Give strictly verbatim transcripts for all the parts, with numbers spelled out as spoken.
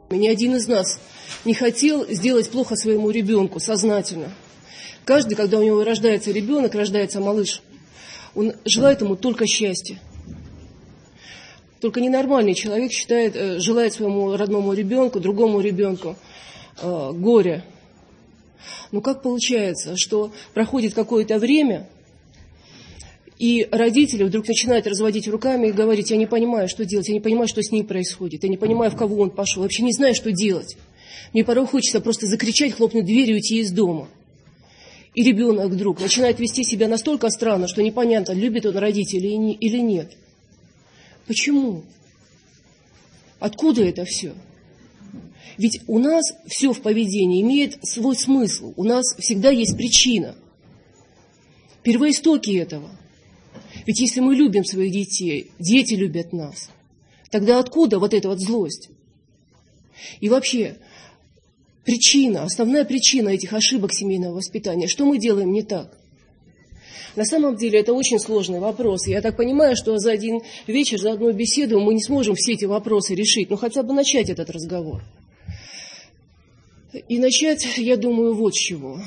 Ни один из нас не хотел сделать плохо своему ребенку сознательно. Каждый, когда у него рождается ребенок, рождается малыш, он желает ему только счастья. Только ненормальный человек считает, желает своему родному ребенку, другому ребенку э, горя. Но как получается, что проходит какое-то время, и родители вдруг начинают разводить руками и говорить: я не понимаю, что делать, я не понимаю, что с ним происходит, я не понимаю, в кого он пошел, вообще не знаю, что делать. Мне порой хочется просто закричать, хлопнуть дверью и уйти из дома. И ребенок вдруг начинает вести себя настолько странно, что непонятно, любит он родителей или нет. Почему? Откуда это все? Ведь у нас все в поведении имеет свой смысл. У нас всегда есть причина. Первоистоки этого. Ведь если мы любим своих детей, дети любят нас, тогда откуда вот эта вот злость? И вообще, причина, основная причина этих ошибок семейного воспитания, что мы делаем не так? На самом деле это очень сложный вопрос. Я так понимаю, что за один вечер, за одну беседу мы не сможем все эти вопросы решить, но хотя бы начать этот разговор. И начать, я думаю, вот с чего.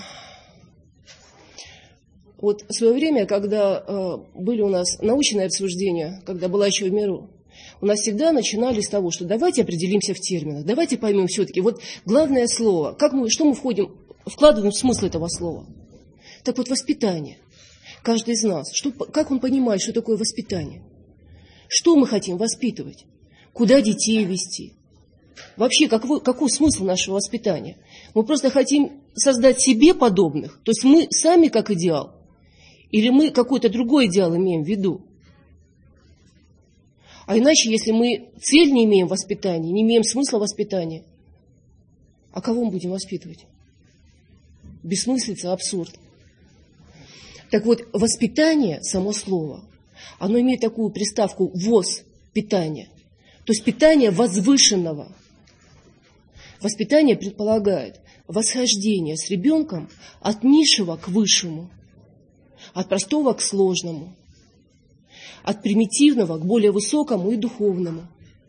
Вот в свое время, когда э, были у нас научные обсуждения, когда была еще в миру, у нас всегда начинали с того, что давайте определимся в терминах, давайте поймем все-таки, вот главное слово, как мы, что мы входим, вкладываем в смысл этого слова. Так вот, воспитание. Каждый из нас, что, как он понимает, что такое воспитание? Что мы хотим воспитывать? Куда детей вести? Вообще, какой, какой смысл нашего воспитания? Мы просто хотим создать себе подобных, то есть мы сами как идеал, или мы какой-то другой идеал имеем в виду? А иначе, если мы цель не имеем воспитания, не имеем смысла воспитания, а кого мы будем воспитывать? Бессмыслица, абсурд. Так вот, воспитание, само слово, оно имеет такую приставку «воз», питание. То есть питание возвышенного. Воспитание предполагает восхождение с ребенком от низшего к высшему, от простого к сложному, от примитивного к более высокому и духовному.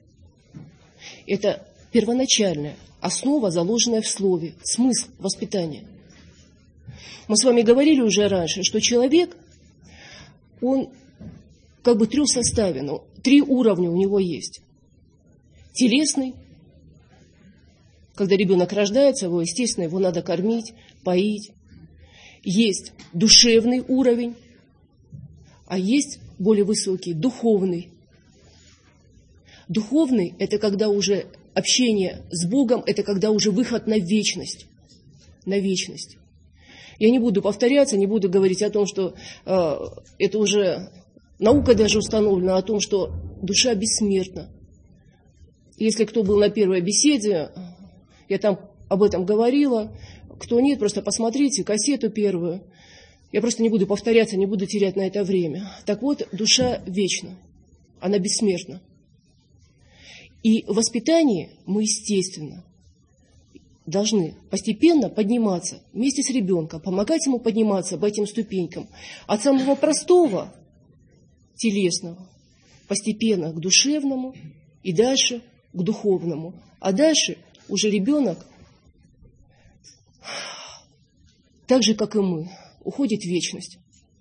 Это первоначальная основа, заложенная в слове, смысл воспитания. Мы с вами говорили уже раньше, что человек, он как бы трехсоставен, ну, три уровня у него есть. Телесный, когда ребенок рождается, его, естественно, его надо кормить, поить. Есть душевный уровень, а есть более высокий, духовный. Духовный – это когда уже общение с Богом, это когда уже выход на вечность. На вечность. Я не буду повторяться, не буду говорить о том, что э, это уже наука даже установлена, о том, что душа бессмертна. Если кто был на первой беседе, я там об этом говорила. Кто нет, просто посмотрите кассету первую. Я просто не буду повторяться, не буду терять на это время. Так вот, душа вечна, она бессмертна. И в воспитании мы, естественно, должны постепенно подниматься вместе с ребенком, помогать ему подниматься по этим ступенькам. От самого простого, телесного, постепенно к душевному и дальше к духовному. А дальше уже ребенок, так же, как и мы, уходит в вечность.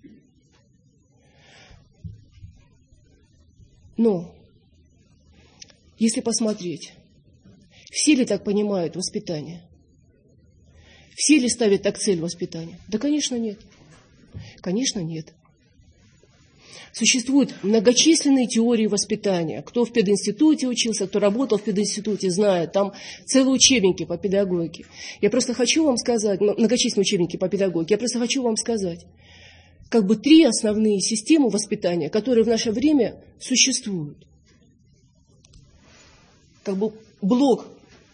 Но, если посмотреть, все ли так понимают воспитание? Все ли ставят так цель воспитания? Да, конечно, нет. Конечно, нет. Существуют многочисленные теории воспитания. Кто в пединституте учился, кто работал в пединституте, знает. Там целые учебники по педагогике. Я просто хочу вам сказать, многочисленные учебники по педагогике, я просто хочу вам сказать, как бы три основные системы воспитания, которые в наше время существуют. Как бы блок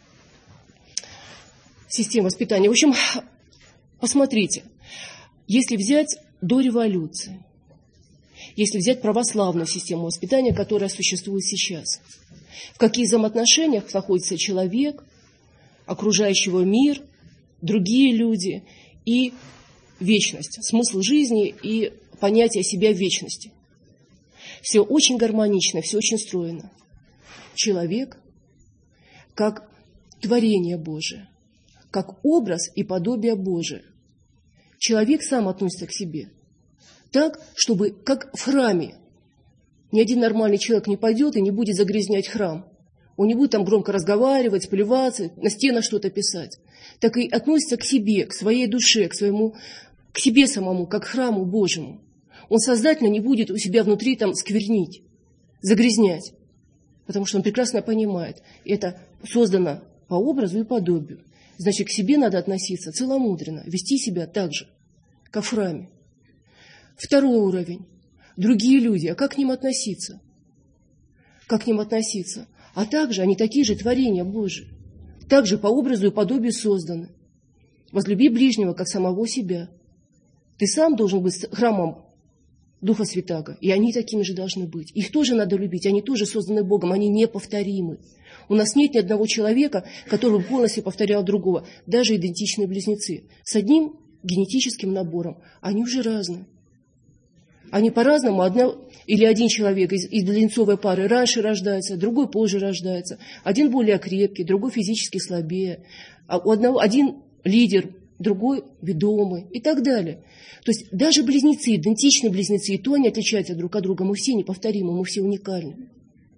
систем воспитания. В общем, посмотрите, если взять до революции, если взять православную систему воспитания, которая существует сейчас, в каких взаимоотношениях находится человек, окружающего мир, другие люди и вечность, смысл жизни и понятие себя в вечности. Все очень гармонично, все очень стройно. Человек как творение Божие, как образ и подобие Божие. Человек сам относится к себе так, чтобы, как в храме, ни один нормальный человек не пойдет и не будет загрязнять храм. Он не будет там громко разговаривать, плеваться, на стенах что-то писать. Так и относится к себе, к своей душе, к своему, к себе самому, как к храму Божьему. Он сознательно не будет у себя внутри там сквернить, загрязнять, потому что он прекрасно понимает, это создано по образу и подобию. Значит, к себе надо относиться целомудренно, вести себя так же, как в храме. Второй уровень. Другие люди. А как к ним относиться? Как к ним относиться? А также они такие же творения Божии. Также по образу и подобию созданы. Возлюби ближнего, как самого себя. Ты сам должен быть храмом Духа Святаго, и они такими же должны быть. Их тоже надо любить, они тоже созданы Богом, они неповторимы. У нас нет ни одного человека, который полностью повторял другого, даже идентичные близнецы. С одним генетическим набором, они уже разные. Они по-разному, одна, или один человек из, из близнецовой пары раньше рождается, другой позже рождается. Один более крепкий, другой физически слабее. А у одного, один лидер, другой ведомый и так далее. То есть даже близнецы, идентичные близнецы, и то они отличаются друг от друга. Мы все неповторимы, мы все уникальны.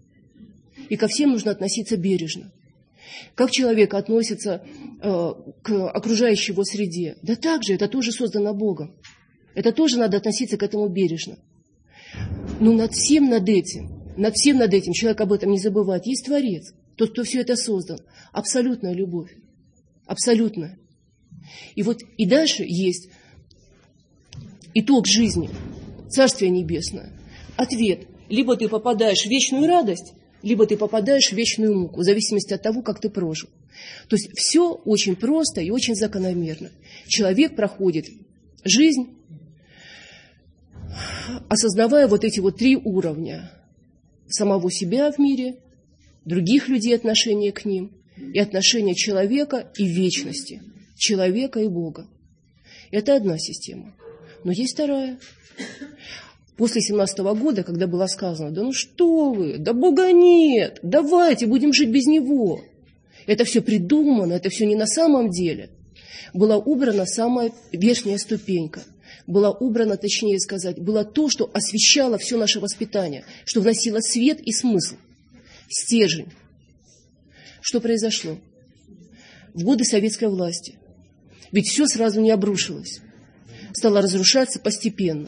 И ко всем нужно относиться бережно. Как человек относится э, к окружающей его среде? Да так же, это тоже создано Богом. Это тоже надо относиться к этому бережно. Но над всем над этим, над всем над этим, человек об этом не забывает, есть Творец, тот, кто все это создал. Абсолютная любовь. Абсолютная. И вот и дальше есть итог жизни, Царствие Небесное. Ответ. Либо ты попадаешь в вечную радость, либо ты попадаешь в вечную муку, в зависимости от того, как ты прожил. То есть все очень просто и очень закономерно. Человек проходит жизнь, осознавая вот эти вот три уровня. Самого себя в мире, других людей, отношения к ним, и отношения человека и вечности, человека и Бога. Это одна система. Но есть вторая. После семнадцатого года, когда было сказано, да ну что вы, да Бога нет, давайте будем жить без Него. Это все придумано, это все не на самом деле. Была убрана самая верхняя ступенька. Была убрана, точнее сказать, было то, что освещало все наше воспитание, что вносило свет и смысл, стержень. Что произошло? В годы советской власти. Ведь все сразу не обрушилось. Стало разрушаться постепенно.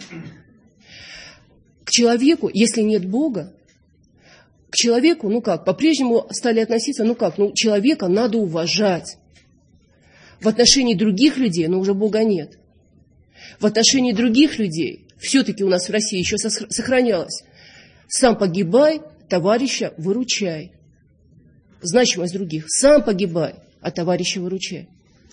К человеку, если нет Бога, к человеку, ну как, по-прежнему стали относиться, ну как, ну человека надо уважать. В отношении других людей, но уже Бога нет. В отношении других людей, все-таки у нас в России еще сохранялось, сам погибай, товарища выручай. Значимость других. Сам погибай, а товарища выручай.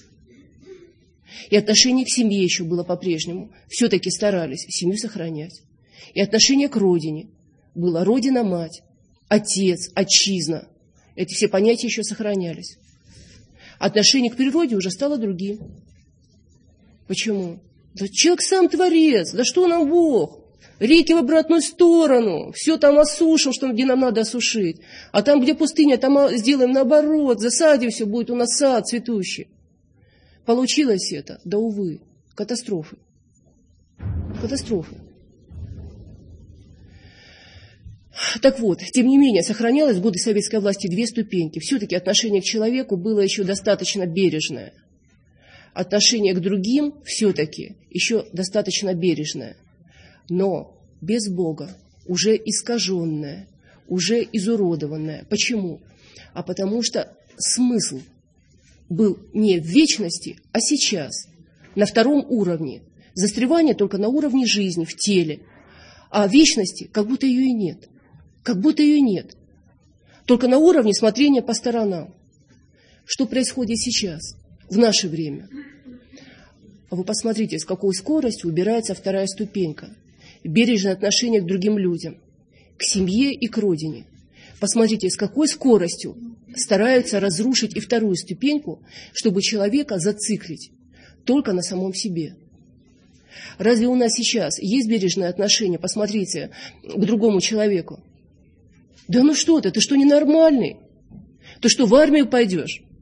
И отношение к семье еще было по-прежнему. Все-таки старались семью сохранять. И отношение к родине было родина-мать, отец, отчизна. Эти все понятия еще сохранялись. Отношение к природе уже стало другим. Почему? Да человек сам творец, да что нам Бог? Реки в обратную сторону, все там осушим, что где нам надо осушить. А там, где пустыня, там сделаем наоборот, засадим все, будет у нас сад цветущий. Получилось это? Да увы, катастрофы. Катастрофы. Так вот, тем не менее, сохранялось в годы советской власти две ступеньки. Все-таки отношение к человеку было еще достаточно бережное. Отношение к другим все-таки еще достаточно бережное. Но без Бога, уже искаженное, уже изуродованное. Почему? А потому что смысл был не в вечности, а сейчас, на втором уровне. Застревание только на уровне жизни, в теле. А вечности как будто ее и нет. Как будто ее нет. Только на уровне смотрения по сторонам. Что происходит сейчас, в наше время? А вы посмотрите, с какой скоростью убирается вторая ступенька. Бережное отношение к другим людям, к семье и к родине. Посмотрите, с какой скоростью стараются разрушить и вторую ступеньку, чтобы человека зациклить только на самом себе. Разве у нас сейчас есть бережное отношение, посмотрите, к другому человеку? Да ну что ты, ты что, ненормальный? Ты что, в армию пойдешь?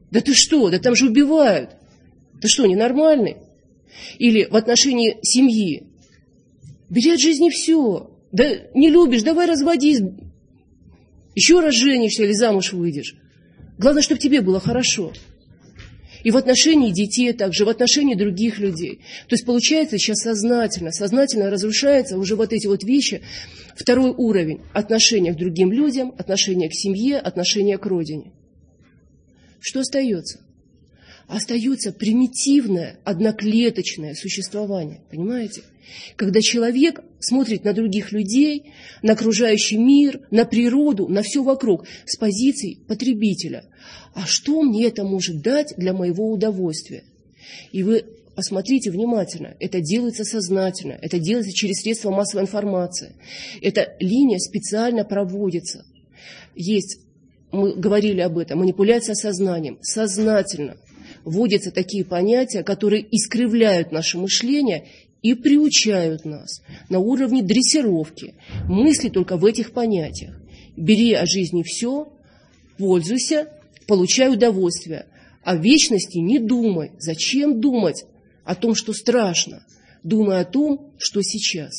Да ты что, да там же убивают. Ты что, ненормальный? Или в отношении семьи. Бери от жизни все. Да не любишь, давай разводись. Еще раз женишься или замуж выйдешь. Главное, чтобы тебе было хорошо. И в отношении детей также, в отношении других людей. То есть получается сейчас сознательно, сознательно разрушаются уже вот эти вот вещи. Второй уровень – отношения к другим людям, отношения к семье, отношения к родине. Что остается? Остается примитивное, одноклеточное существование. Понимаете? Когда человек смотрит на других людей, на окружающий мир, на природу, на все вокруг с позиции потребителя. А что мне это может дать для моего удовольствия? И вы посмотрите внимательно. Это делается сознательно, это делается через средства массовой информации. Эта линия специально проводится. Есть, мы говорили об этом, манипуляция сознанием. Сознательно вводятся такие понятия, которые искривляют наше мышление и приучают нас на уровне дрессировки. Мысли только в этих понятиях. Бери от жизни все, пользуйся, получай удовольствие. О вечности не думай. Зачем думать о том, что страшно? Думай о том, что сейчас.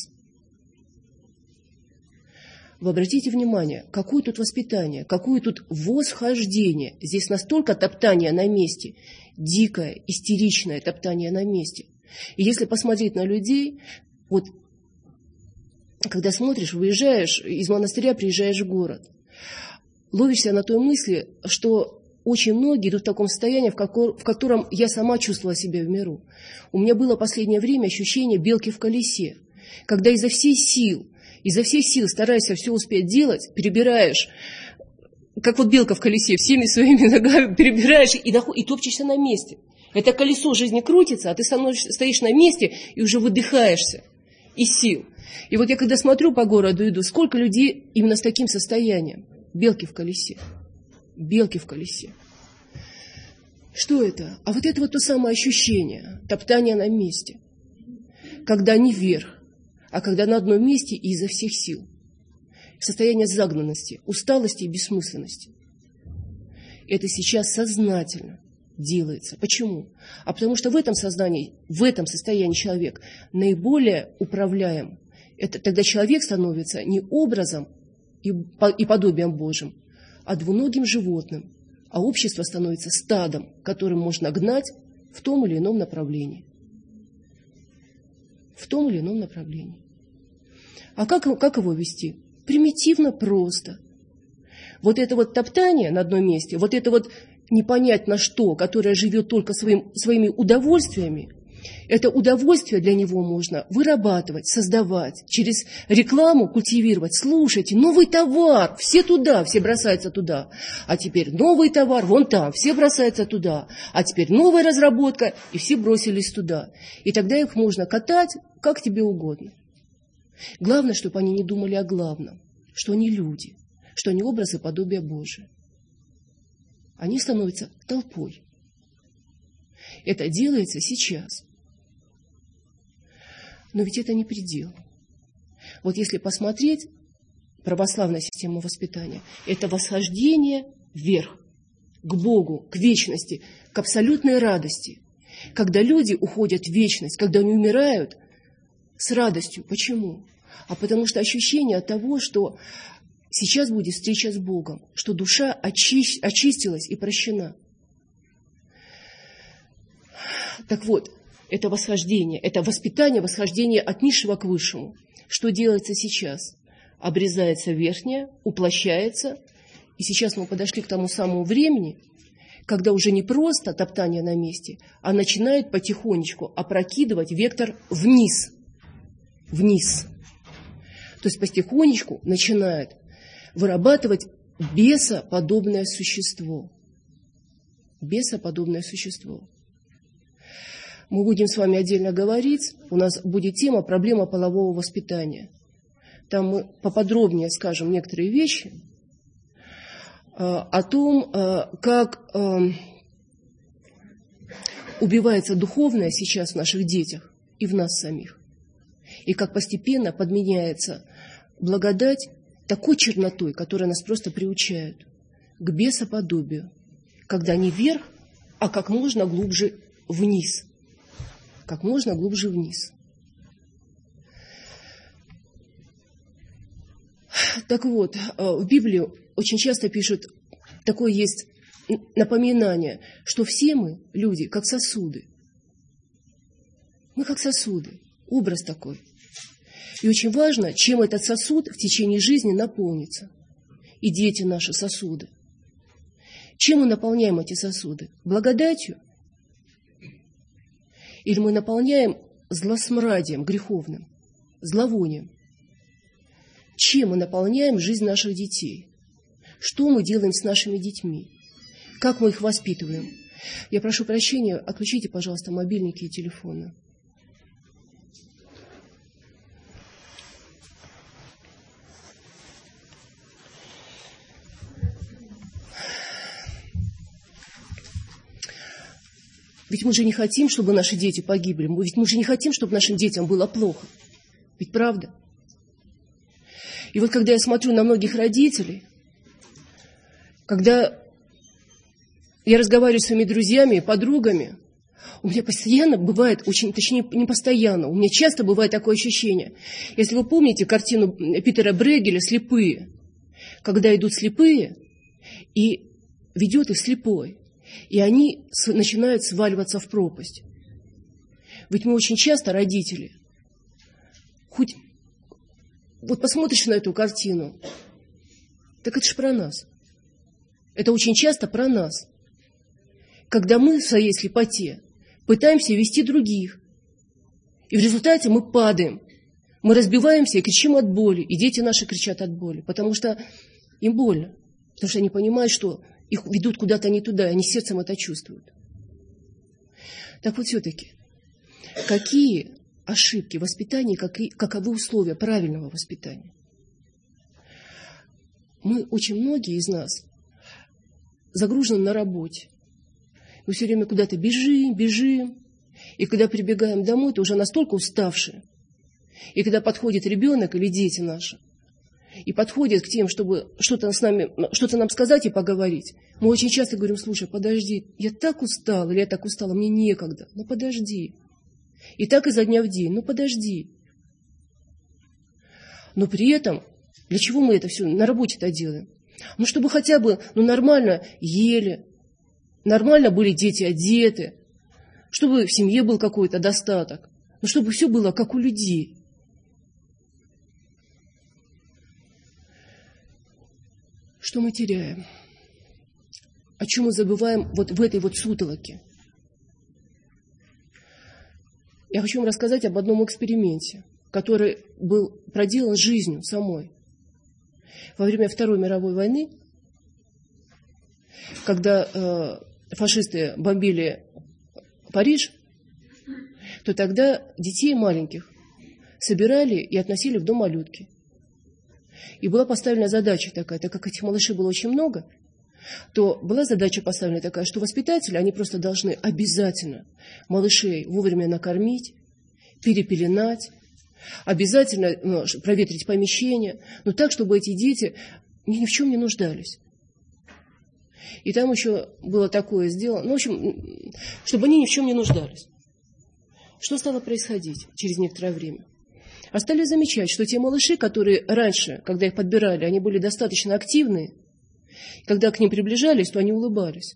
Вы обратите внимание, какое тут воспитание, какое тут восхождение. Здесь настолько топтание на месте, дикое, истеричное топтание на месте. И если посмотреть на людей, вот когда смотришь, выезжаешь из монастыря, приезжаешь в город, ловишься на той мысли, что очень многие идут в таком состоянии, в котором я сама чувствовала себя в миру. У меня было в последнее время ощущение белки в колесе, когда изо всех сил, изо всех сил стараешься все успеть делать, перебираешь, как вот белка в колесе, всеми своими ногами перебираешь и, доход, и топчешься на месте. Это колесо жизни крутится, а ты стоишь на месте и уже выдыхаешься из сил. И вот я когда смотрю по городу, иду, сколько людей именно с таким состоянием. Белки в колесе. Белки в колесе. Что это? А вот это вот то самое ощущение, топтание на месте. Когда не вверх, а когда на одном месте и изо всех сил. Состояние загнанности, усталости и бессмысленности. Это сейчас сознательно делается. Почему? А потому что в этом сознании, в этом состоянии человек наиболее управляем. Это тогда человек становится не образом и, и подобием Божьим, а двуногим животным. А общество становится стадом, которым можно гнать в том или ином направлении. В том или ином направлении. А как, как его вести? Примитивно просто. Вот это вот топтание на одном месте, вот это вот непонятно что, которое живет только своим, своими удовольствиями, это удовольствие для него можно вырабатывать, создавать, через рекламу культивировать. Слушайте, новый товар, все туда, все бросаются туда. А теперь новый товар, вон там, все бросаются туда. А теперь новая разработка, и все бросились туда. И тогда их можно катать как тебе угодно. Главное, чтобы они не думали о главном, что они люди, что они образы и подобия Божие. Они становятся толпой. Это делается сейчас. Но ведь это не предел. Вот если посмотреть православная система воспитания, это восхождение вверх, к Богу, к вечности, к абсолютной радости. Когда люди уходят в вечность, когда они умирают с радостью. Почему? А потому что ощущение от того, что сейчас будет встреча с Богом, что душа очи- очистилась и прощена. Так вот, это восхождение, это воспитание, восхождение от низшего к высшему. Что делается сейчас? Обрезается верхнее, уплощается. И сейчас мы подошли к тому самому времени, когда уже не просто топтание на месте, а начинает потихонечку опрокидывать вектор вниз. Вниз. То есть потихонечку начинает вырабатывать бесоподобное существо. Бесоподобное существо. Мы будем с вами отдельно говорить. У нас будет тема «Проблема полового воспитания». Там мы поподробнее скажем некоторые вещи о том, как убивается духовное сейчас в наших детях и в нас самих. И как постепенно подменяется благодать такой чернотой, которая нас просто приучает к бесоподобию. Когда не вверх, а как можно глубже вниз. Как можно глубже вниз. Так вот, в Библии очень часто пишут, такое есть напоминание, что все мы, люди, как сосуды. Мы как сосуды. Образ такой. И очень важно, чем этот сосуд в течение жизни наполнится. И дети наши сосуды. Чем мы наполняем эти сосуды? Благодатью? Или мы наполняем злосмрадием греховным, зловонием? Чем мы наполняем жизнь наших детей? Что мы делаем с нашими детьми? Как мы их воспитываем? Я прошу прощения, отключите, пожалуйста, мобильники и телефоны. Ведь мы же не хотим, чтобы наши дети погибли. Ведь мы же не хотим, чтобы нашим детям было плохо. Ведь правда? И вот когда я смотрю на многих родителей, когда я разговариваю с своими друзьями и подругами, у меня постоянно бывает, очень, точнее, не постоянно, у меня часто бывает такое ощущение. Если вы помните картину Питера Брейгеля «Слепые», когда идут слепые, и ведет их слепой, и они начинают сваливаться в пропасть. Ведь мы очень часто, родители, хоть вот посмотришь на эту картину, так это же про нас. Это очень часто про нас. Когда мы в своей слепоте пытаемся вести других, и в результате мы падаем, мы разбиваемся и кричим от боли, и дети наши кричат от боли, потому что им больно, потому что они понимают, что их ведут куда-то не туда, и они сердцем это чувствуют. Так вот все-таки, какие ошибки воспитания, каковы условия правильного воспитания? Мы, очень многие из нас, загружены на работе. Мы все время куда-то бежим, бежим. И когда прибегаем домой, то уже настолько уставшие. И когда подходит ребенок или дети наши, и подходят к тем, чтобы что-то с нами, что-то нам сказать и поговорить, мы очень часто говорим: слушай, подожди, я так устал, или я так устала, мне некогда. Ну подожди. И так изо дня в день. Ну подожди. Но при этом, для чего мы это все на работе-то делаем? Ну чтобы хотя бы ну, нормально ели, нормально были дети одеты, чтобы в семье был какой-то достаток, ну чтобы все было как у людей. Что мы теряем? О чем мы забываем вот в этой вот сутолоке? Я хочу вам рассказать об одном эксперименте, который был проделан жизнью самой. Во время Второй мировой войны, когда э, фашисты бомбили Париж, то тогда детей маленьких собирали и относили в дом малютки. И была поставлена задача такая, так как этих малышей было очень много, то была задача поставлена такая, что воспитатели, они просто должны обязательно малышей вовремя накормить, перепеленать, обязательно ну, проветрить помещение, но так, чтобы эти дети ни в чем не нуждались. И там еще было такое сделано, ну, в общем, чтобы они ни в чем не нуждались. Что стало происходить через некоторое время? А стали замечать, что те малыши, которые раньше, когда их подбирали, они были достаточно активные, когда к ним приближались, то они улыбались.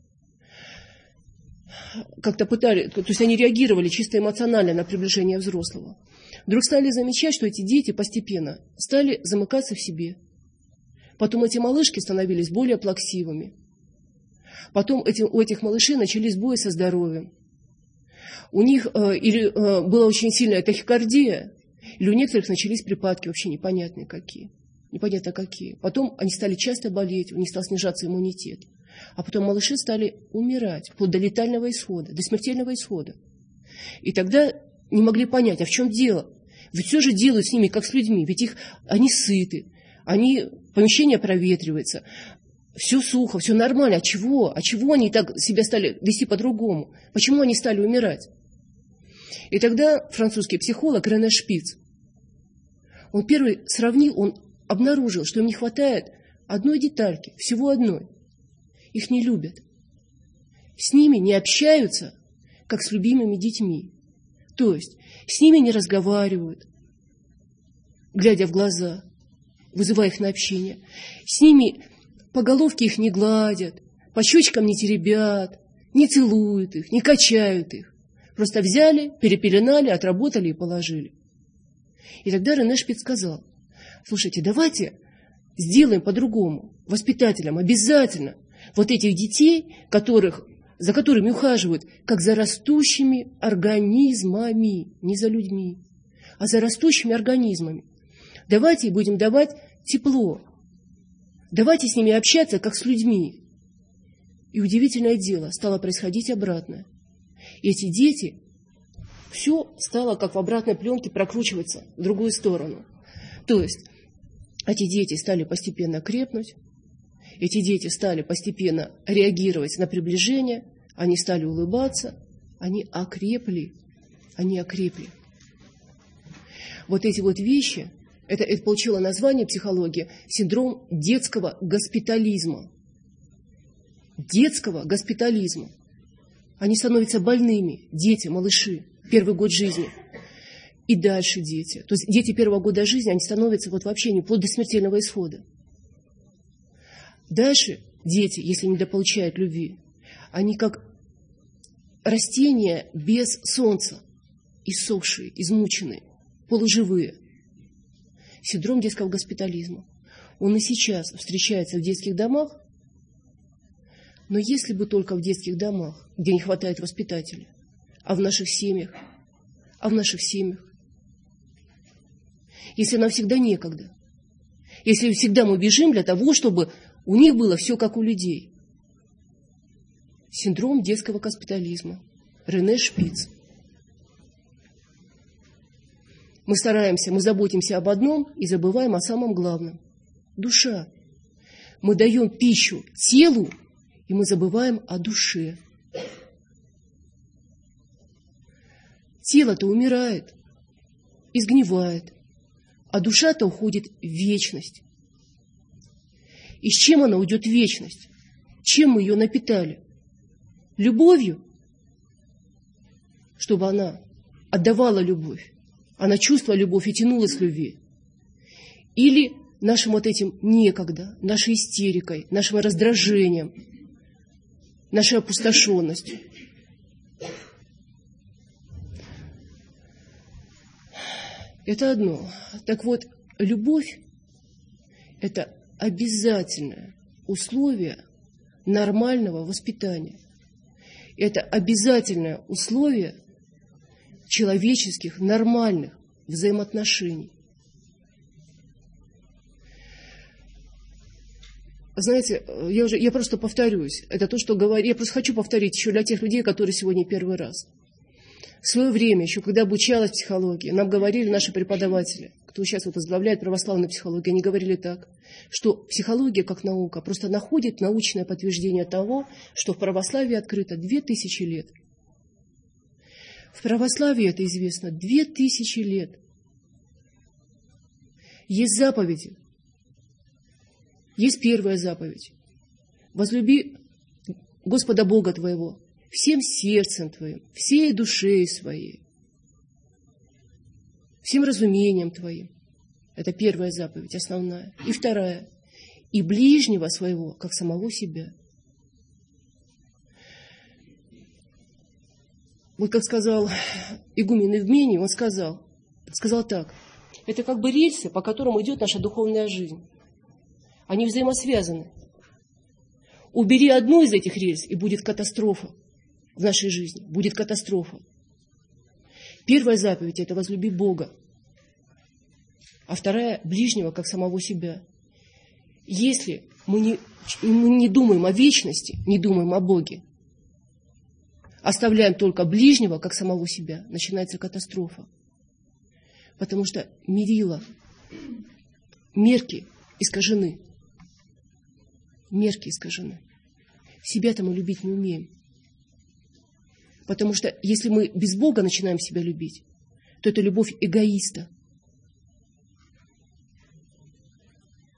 Как-то пытались, то есть они реагировали чисто эмоционально на приближение взрослого. Вдруг стали замечать, что эти дети постепенно стали замыкаться в себе. Потом эти малышки становились более плаксивыми. Потом эти, у этих малышей начались сбои со здоровьем. У них э, или э, была очень сильная тахикардия, или у некоторых начались припадки вообще непонятные какие. Непонятно какие. Потом они стали часто болеть, у них стал снижаться иммунитет. А потом малыши стали умирать, вплоть до летального исхода, до смертельного исхода. И тогда не могли понять, а в чем дело? Ведь все же делают с ними, как с людьми. Ведь их, они сыты, они, помещение проветривается, все сухо, все нормально. А чего? А чего они так себя стали вести по-другому? Почему они стали умирать? И тогда французский психолог Рене Шпиц, он первый сравнил, он обнаружил, что им не хватает одной детальки, всего одной. Их не любят. с ними не общаются, как с любимыми детьми. То есть с ними не разговаривают, глядя в глаза, вызывая их на общение. С ними по головке их не гладят, по щечкам не теребят, не целуют их, не качают их. Просто взяли, перепеленали, отработали и положили. И тогда Рене Шпиц сказал: слушайте, давайте сделаем по-другому. Воспитателям обязательно вот этих детей, которых, за которыми ухаживают, как за растущими организмами, не за людьми, а за растущими организмами. Давайте будем давать тепло. Давайте с ними общаться, как с людьми. И удивительное дело, стало происходить обратное. И эти дети, все стало как в обратной пленке прокручиваться в другую сторону. То есть эти дети стали постепенно крепнуть, эти дети стали постепенно реагировать на приближение, они стали улыбаться, они окрепли, они окрепли. Вот эти вот вещи, это, это получило название психологии синдром детского госпитализма. Детского госпитализма. Они становятся больными, дети, малыши, первый год жизни. И дальше дети. То есть дети первого года жизни, они становятся вот вообще не вплоть до смертельного исхода. Дальше дети, если недополучают любви, они как растения без солнца, иссохшие, измученные, полуживые. Синдром детского госпитализма. Он и сейчас встречается в детских домах, но если бы только в детских домах, где не хватает воспитателей, а в наших семьях, а в наших семьях, если нам всегда некогда, если всегда мы бежим для того, чтобы у них было все как у людей. Синдром детского госпитализма. Рене Шпиц. Мы стараемся, мы заботимся об одном и забываем о самом главном. Душа. Мы даем пищу телу, и мы забываем о душе. Тело-то умирает, изгнивает, а душа-то уходит в вечность. И с чем она уйдет в вечность? Чем мы ее напитали? Любовью? Чтобы она отдавала любовь, она чувствовала любовь и тянулась к любви. Или нашим вот этим некогда, нашей истерикой, нашим раздражением, нашей опустошенностью. Это одно. Так вот, любовь – это обязательное условие нормального воспитания. Это обязательное условие человеческих нормальных взаимоотношений. Знаете, я, уже, я просто повторюсь. Это то, что говорю. Я просто хочу повторить еще для тех людей, которые сегодня первый раз. В свое время, еще когда обучалась психологии, нам говорили наши преподаватели, кто сейчас вот возглавляет православную психологию, они говорили так, что психология как наука просто находит научное подтверждение того, что в православии открыто две тысячи лет. В православии это известно две тысячи лет. Есть заповеди. Есть первая заповедь. Возлюби Господа Бога твоего всем сердцем твоим, всей душей своей, всем разумением твоим. Это первая заповедь, основная. И вторая. И ближнего своего, как самого себя. Вот как сказал игумен Евмений, он сказал, сказал так. Это как бы рельсы, по которым идет наша духовная жизнь. Они взаимосвязаны. Убери одну из этих рельс, и будет катастрофа в нашей жизни. Будет катастрофа. Первая заповедь – это возлюби Бога. А вторая – ближнего, как самого себя. Если мы не, мы не думаем о вечности, не думаем о Боге, оставляем только ближнего, как самого себя, начинается катастрофа. Потому что мерила, мерки искажены. Мерки искажены. Себя-то мы любить не умеем. Потому что если мы без Бога начинаем себя любить, то это любовь эгоиста.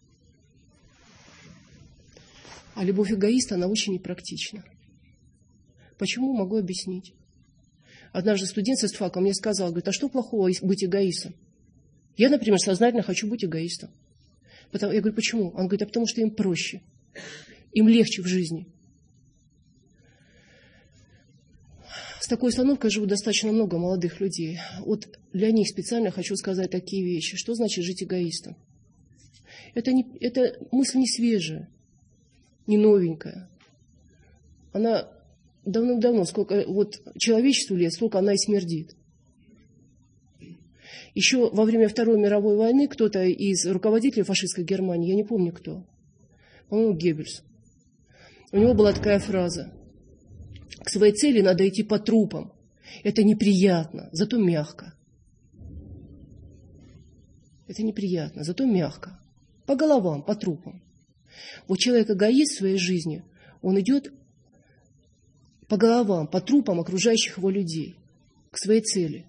А любовь эгоиста, она очень непрактична. Почему? Могу объяснить. Однажды студент с ИСТФАКа мне сказал, говорит, а что плохого быть эгоистом? Я, например, сознательно хочу быть эгоистом. Потому, я говорю, почему? Он говорит, а потому что им проще. Им легче в жизни. С такой установкой живут достаточно много молодых людей. Вот для них специально хочу сказать такие вещи. Что значит жить эгоистом? Это, не, это мысль не свежая, не новенькая. Она давным-давно, сколько вот человечеству лет, сколько она и смердит. Еще во время Второй мировой войны кто-то из руководителей фашистской Германии, я не помню кто, по-моему, Геббельс, у него была такая фраза: к своей цели надо идти по трупам. Это неприятно, зато мягко. Это неприятно, зато мягко. По головам, по трупам. Вот человек-эгоист в своей жизни, он идет по головам, по трупам окружающих его людей, к своей цели.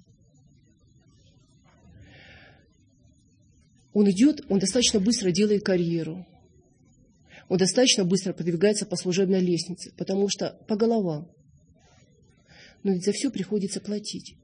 Он идет, он достаточно быстро делает карьеру. Он достаточно быстро продвигается по служебной лестнице, потому что по головам. Но ведь за все приходится платить.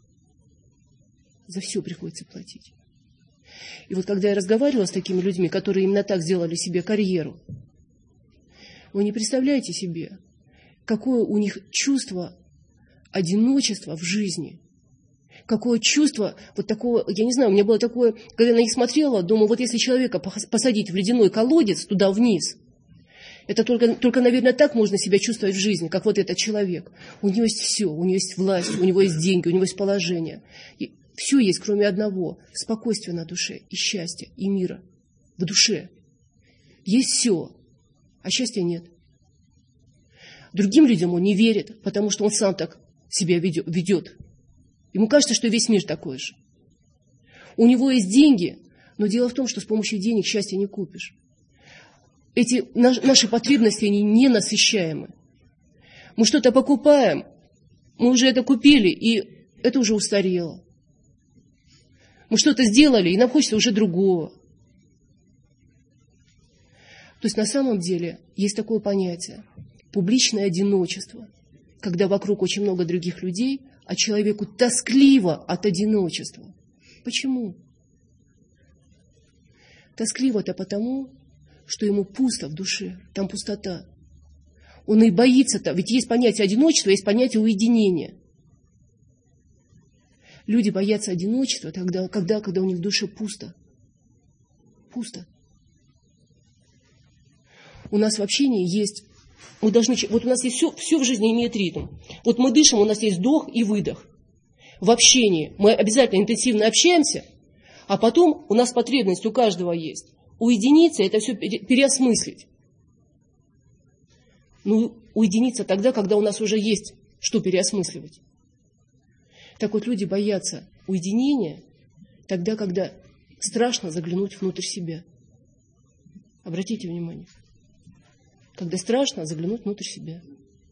За все приходится платить. И вот когда я разговаривала с такими людьми, которые именно так сделали себе карьеру, вы не представляете себе, какое у них чувство одиночества в жизни. Какое чувство вот такого, я не знаю, у меня было такое, когда я на них смотрела, думаю, вот если человека посадить в ледяной колодец туда вниз, это только, только, наверное, так можно себя чувствовать в жизни, как вот этот человек. У него есть все, у него есть власть, у него есть деньги, у него есть положение. И все есть, кроме одного – спокойствия на душе, и счастья, и мира в душе. Есть все, а счастья нет. Другим людям он не верит, потому что он сам так себя ведет. Ему кажется, что весь мир такой же. У него есть деньги, но дело в том, что с помощью денег счастья не купишь. Эти наши потребности, они ненасыщаемы. Мы что-то покупаем, мы уже это купили, и это уже устарело. Мы что-то сделали, и нам хочется уже другого. То есть на самом деле есть такое понятие – публичное одиночество, когда вокруг очень много других людей, а человеку тоскливо от одиночества. Почему? Тоскливо-то потому, что ему пусто в душе, там пустота. Он и боится-то, ведь есть понятие одиночества, есть понятие уединения. Люди боятся одиночества тогда, когда, когда у них в душе пусто. Пусто. У нас в общении есть, мы должны, вот у нас есть все, все в жизни имеет ритм. Вот мы дышим, у нас есть вдох и выдох. В общении мы обязательно интенсивно общаемся, а потом у нас потребность у каждого есть. Уединиться – это все переосмыслить. Ну, уединиться тогда, когда у нас уже есть что переосмысливать. Так вот, люди боятся уединения тогда, когда страшно заглянуть внутрь себя. Обратите внимание. Когда страшно заглянуть внутрь себя.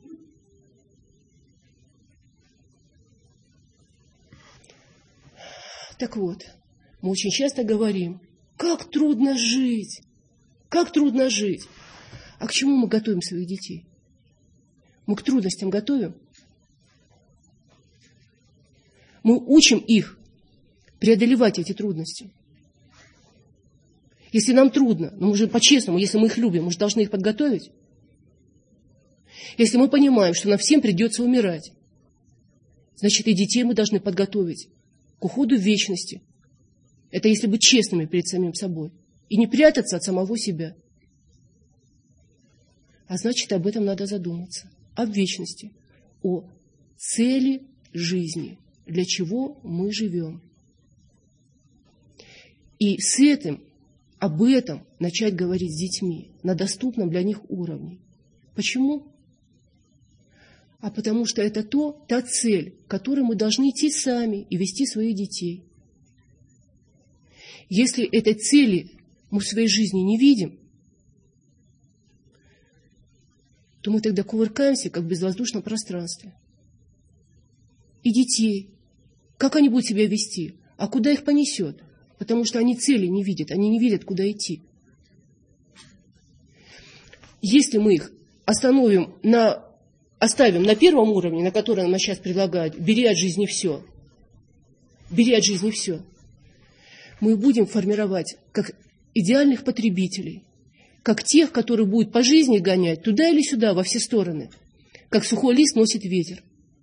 Так вот, мы очень часто говорим, как трудно жить, как трудно жить. А к чему мы готовим своих детей? Мы к трудностям готовим. Мы учим их преодолевать эти трудности. Если нам трудно, но мы же по-честному, если мы их любим, мы же должны их подготовить. Если мы понимаем, что нам всем придется умирать, значит, и детей мы должны подготовить к уходу в вечности. Это если быть честными перед самим собой. И не прятаться от самого себя. А значит, об этом надо задуматься. О вечности. О цели жизни. Для чего мы живем. И с этим, об этом начать говорить с детьми на доступном для них уровне. Почему? А потому что это то, та цель, к которой мы должны идти сами и вести своих детей. Если этой цели мы в своей жизни не видим, то мы тогда кувыркаемся, как в безвоздушном пространстве. И детей. Как они будут себя вести? А куда их понесет? Потому что они цели не видят, они не видят, куда идти. Если мы их остановим на оставим на первом уровне, на который нам сейчас предлагают, бери от жизни все. Бери от жизни все. Мы будем формировать как идеальных потребителей, как тех, которые будут по жизни гонять туда или сюда, во все стороны, как сухой лист носит ветер.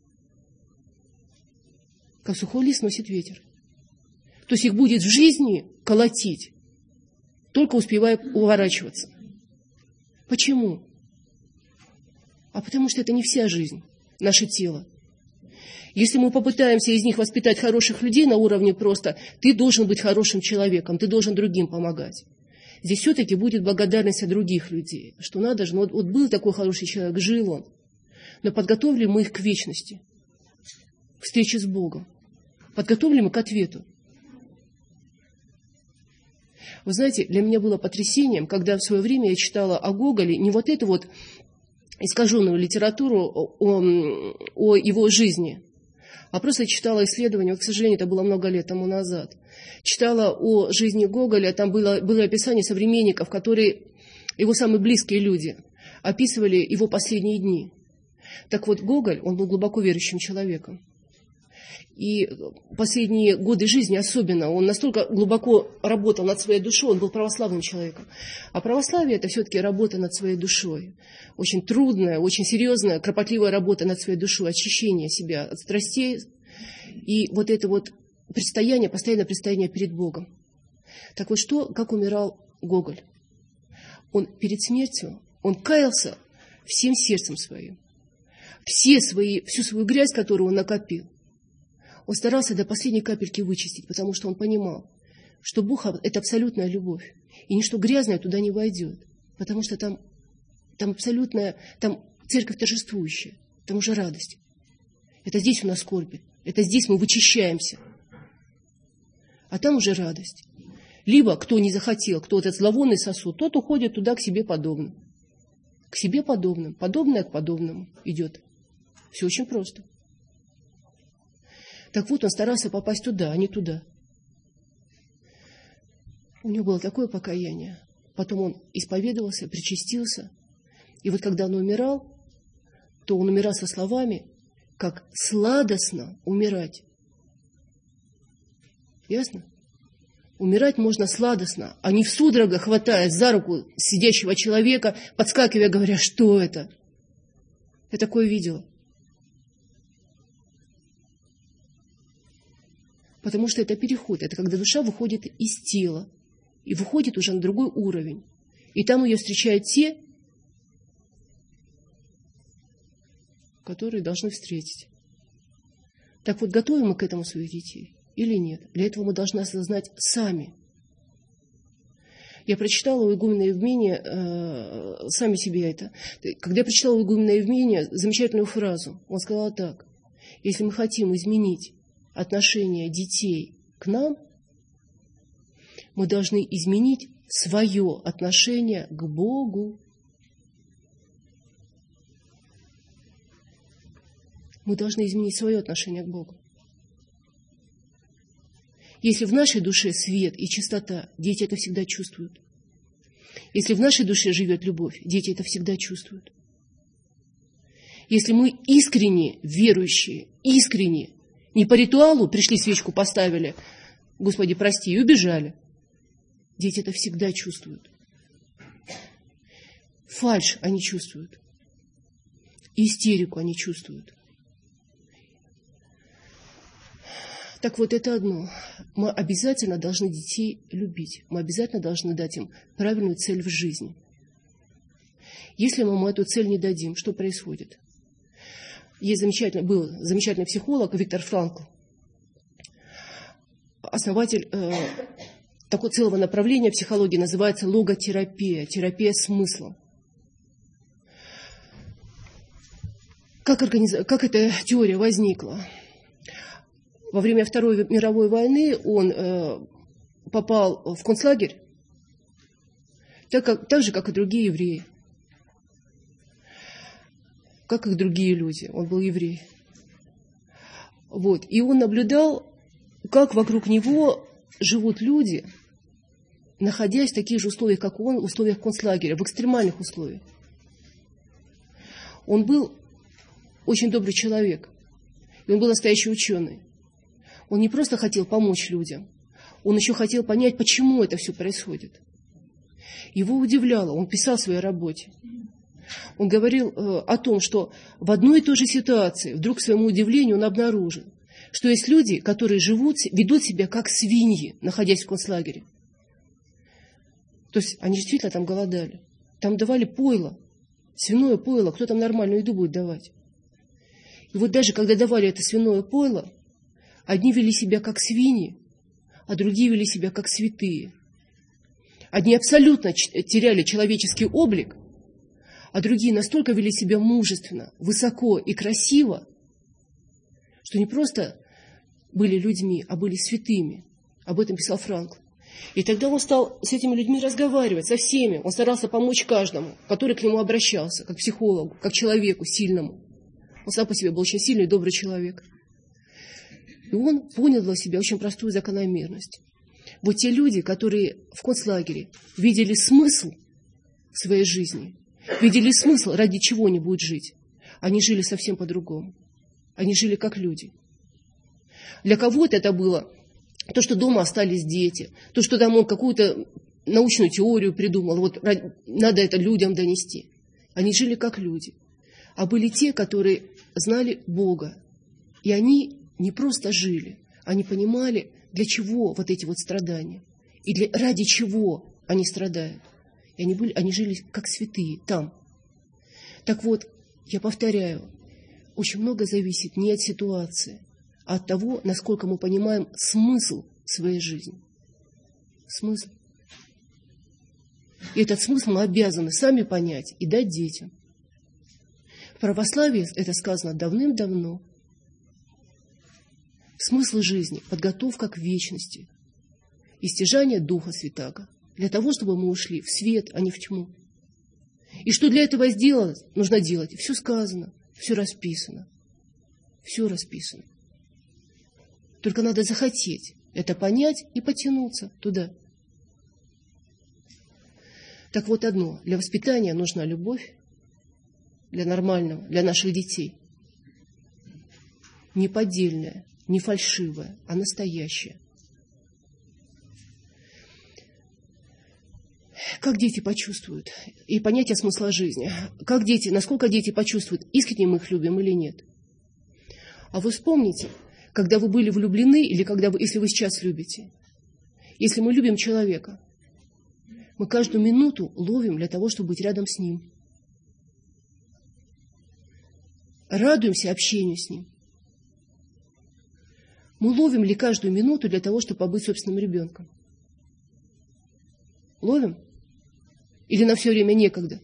Как сухой лист носит ветер. То есть их будет в жизни колотить, только успевая уворачиваться. Почему? А потому что это не вся жизнь, наше тело. Если мы попытаемся из них воспитать хороших людей на уровне просто «ты должен быть хорошим человеком, ты должен другим помогать», здесь все-таки будет благодарность от других людей, что надо же, ну вот, вот был такой хороший человек, жил он, но подготовили мы их к вечности, к встрече с Богом, подготовили мы к ответу. Вы знаете, для меня было потрясением, когда в свое время я читала о Гоголе не вот эту вот искаженную литературу о, о, о его жизни, а просто читала исследования, вот, к сожалению, это было много лет тому назад, читала о жизни Гоголя, там было, было описание современников, которые, его самые близкие люди, описывали его последние дни. Так вот, Гоголь, он был глубоко верующим человеком. И последние годы жизни особенно, он настолько глубоко работал над своей душой, он был православным человеком. А православие – это все-таки работа над своей душой. Очень трудная, очень серьезная, кропотливая работа над своей душой, очищение себя от страстей. И вот это вот предстояние, постоянное предстояние перед Богом. Так вот, что, как умирал Гоголь? Он перед смертью, он каялся всем сердцем своим. Все свои, всю свою грязь, которую он накопил, он старался до последней капельки вычистить, потому что он понимал, что Бог – это абсолютная любовь. И ничто грязное туда не войдет, потому что там, там абсолютная, там церковь торжествующая, там уже радость. Это здесь у нас скорби, это здесь мы вычищаемся. А там уже радость. Либо кто не захотел, кто этот зловонный сосуд, тот уходит туда к себе подобным. К себе подобным. Подобное к подобному идет. Все очень просто. Так вот, он старался попасть туда, а не туда. У него было такое покаяние. Потом он исповедовался, причастился. И вот когда он умирал, то он умирал со словами, как сладостно умирать. Ясно? Умирать можно сладостно, а не в судорогах, хватая за руку сидящего человека, подскакивая, говоря, что это? Я такое видела. Потому что это переход, это когда душа выходит из тела и выходит уже на другой уровень. И там ее встречают те, которые должны встретить. Так вот, готовим мы к этому своих детей или нет? Для этого мы должны осознать сами. Я прочитала у игумена Евмения, э, сами себе это, когда я прочитала у игумена Евмения замечательную фразу, он сказал так: если мы хотим изменить отношение детей к нам, мы должны изменить свое отношение к Богу. Мы должны изменить свое отношение к Богу. Если в нашей душе свет и чистота, дети это всегда чувствуют. Если в нашей душе живет любовь, дети это всегда чувствуют. Если мы искренне верующие, искренне, не по ритуалу пришли, свечку поставили, Господи, прости, и убежали. Дети это всегда чувствуют. Фальшь они чувствуют. Истерику они чувствуют. Так вот, это одно. Мы обязательно должны детей любить. Мы обязательно должны дать им правильную цель в жизни. Если мы ему эту цель не дадим, что происходит? Есть замечательный, был замечательный психолог Виктор Франкл, основатель э, такого целого направления психологии, называется логотерапия, терапия смысла. Как, организ... как эта теория возникла? Во время Второй мировой войны он э, попал в концлагерь, так, как, так же, как и другие евреи. Как и другие люди. Он был еврей. Вот. И он наблюдал, как вокруг него живут люди, находясь в таких же условиях, как он, в условиях концлагеря, в экстремальных условиях. Он был очень добрый человек. И он был настоящий ученый. Он не просто хотел помочь людям, он еще хотел понять, почему это все происходит. Его удивляло, он писал в своей работе. Он говорил э, о том, что в одной и той же ситуации, вдруг к своему удивлению, он обнаружил, что есть люди, которые живут, ведут себя как свиньи, находясь в концлагере. То есть они действительно там голодали. Там давали пойло, свиное пойло. Кто там нормальную еду будет давать? И вот даже когда давали это свиное пойло, одни вели себя как свиньи, а другие вели себя как святые. Одни абсолютно теряли человеческий облик, а другие настолько вели себя мужественно, высоко и красиво, что не просто были людьми, а были святыми. Об этом писал Франкл. И тогда он стал с этими людьми разговаривать, со всеми. Он старался помочь каждому, который к нему обращался, как психологу, как человеку сильному. Он сам по себе был очень сильный и добрый человек. И он понял для себя очень простую закономерность. Вот те люди, которые в концлагере видели смысл в своей жизни, видели смысл, ради чего они будут жить, они жили совсем по-другому. Они жили как люди. Для кого-то это было то, что дома остались дети, то, что там он какую-то научную теорию придумал, вот надо это людям донести. Они жили как люди. А были те, которые знали Бога. И они не просто жили, они понимали, для чего вот эти вот страдания. И для, ради чего они страдают. И они, были, они жили как святые там. Так вот, я повторяю, очень много зависит не от ситуации, а от того, насколько мы понимаем смысл своей жизни. Смысл. И этот смысл мы обязаны сами понять и дать детям. В православии это сказано давным-давно. Смысл жизни – подготовка к вечности и стяжание Духа Святаго, для того, чтобы мы ушли в свет, а не в тьму. И что для этого сделать, нужно делать? Все сказано, все расписано. Все расписано. Только надо захотеть это понять и потянуться туда. Так вот одно, для воспитания нужна любовь, для нормального, для наших детей. Не поддельная, не фальшивая, а настоящая. Как дети почувствуют? И понятие смысла жизни. Как дети, насколько дети почувствуют, искренне мы их любим или нет? А вы вспомните, когда вы были влюблены, или когда вы, если вы сейчас любите. Если мы любим человека, мы каждую минуту ловим для того, чтобы быть рядом с ним. Радуемся общению с ним. Мы ловим ли каждую минуту для того, чтобы побыть собственным ребенком? Ловим? Или на все время некогда?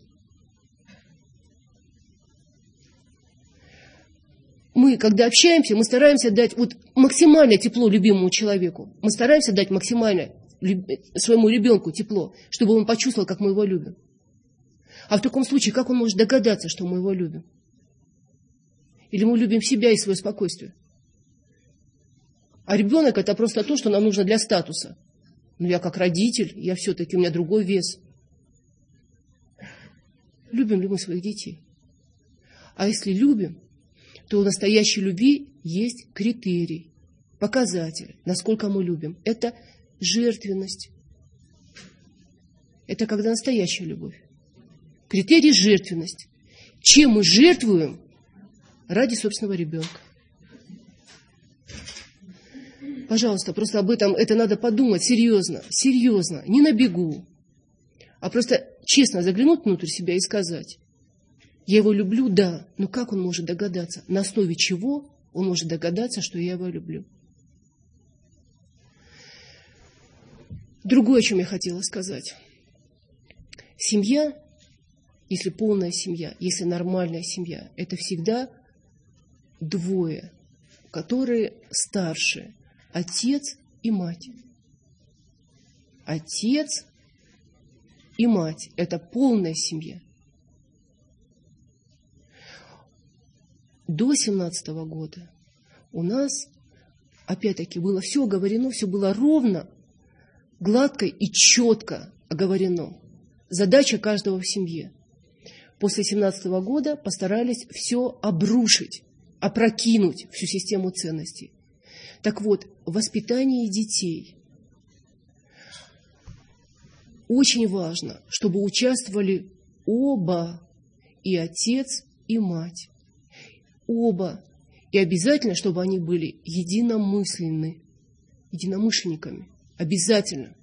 Мы, когда общаемся, мы стараемся дать вот максимальное тепло любимому человеку. Мы стараемся дать максимальное своему ребенку тепло, чтобы он почувствовал, как мы его любим. А в таком случае, как он может догадаться, что мы его любим? Или мы любим себя и свое спокойствие? А ребенок – это просто то, что нам нужно для статуса. Но я как родитель, я все-таки, у меня другой вес. Любим ли мы своих детей? А если любим, то у настоящей любви есть критерий, показатель, насколько мы любим. Это жертвенность. Это когда настоящая любовь. Критерий – жертвенность. Чем мы жертвуем ради собственного ребенка? Пожалуйста, просто об этом это надо подумать серьезно, серьезно, не на бегу, а просто честно заглянуть внутрь себя и сказать: я его люблю, да, но как он может догадаться? На основе чего он может догадаться, что я его люблю? Другое, о чем я хотела сказать. Семья, если полная семья, если нормальная семья, это всегда двое, которые старше. Отец и мать. Отец и мать – это полная семья. До семнадцатого года у нас, опять-таки, было все оговорено, все было ровно, гладко и четко оговорено. Задача каждого в семье. после семнадцатого года постарались все обрушить, опрокинуть всю систему ценностей. Так вот, в воспитании детей очень важно, чтобы участвовали оба, и отец, и мать. Оба. И обязательно, чтобы они были единомысленны, единомышленниками. Обязательно.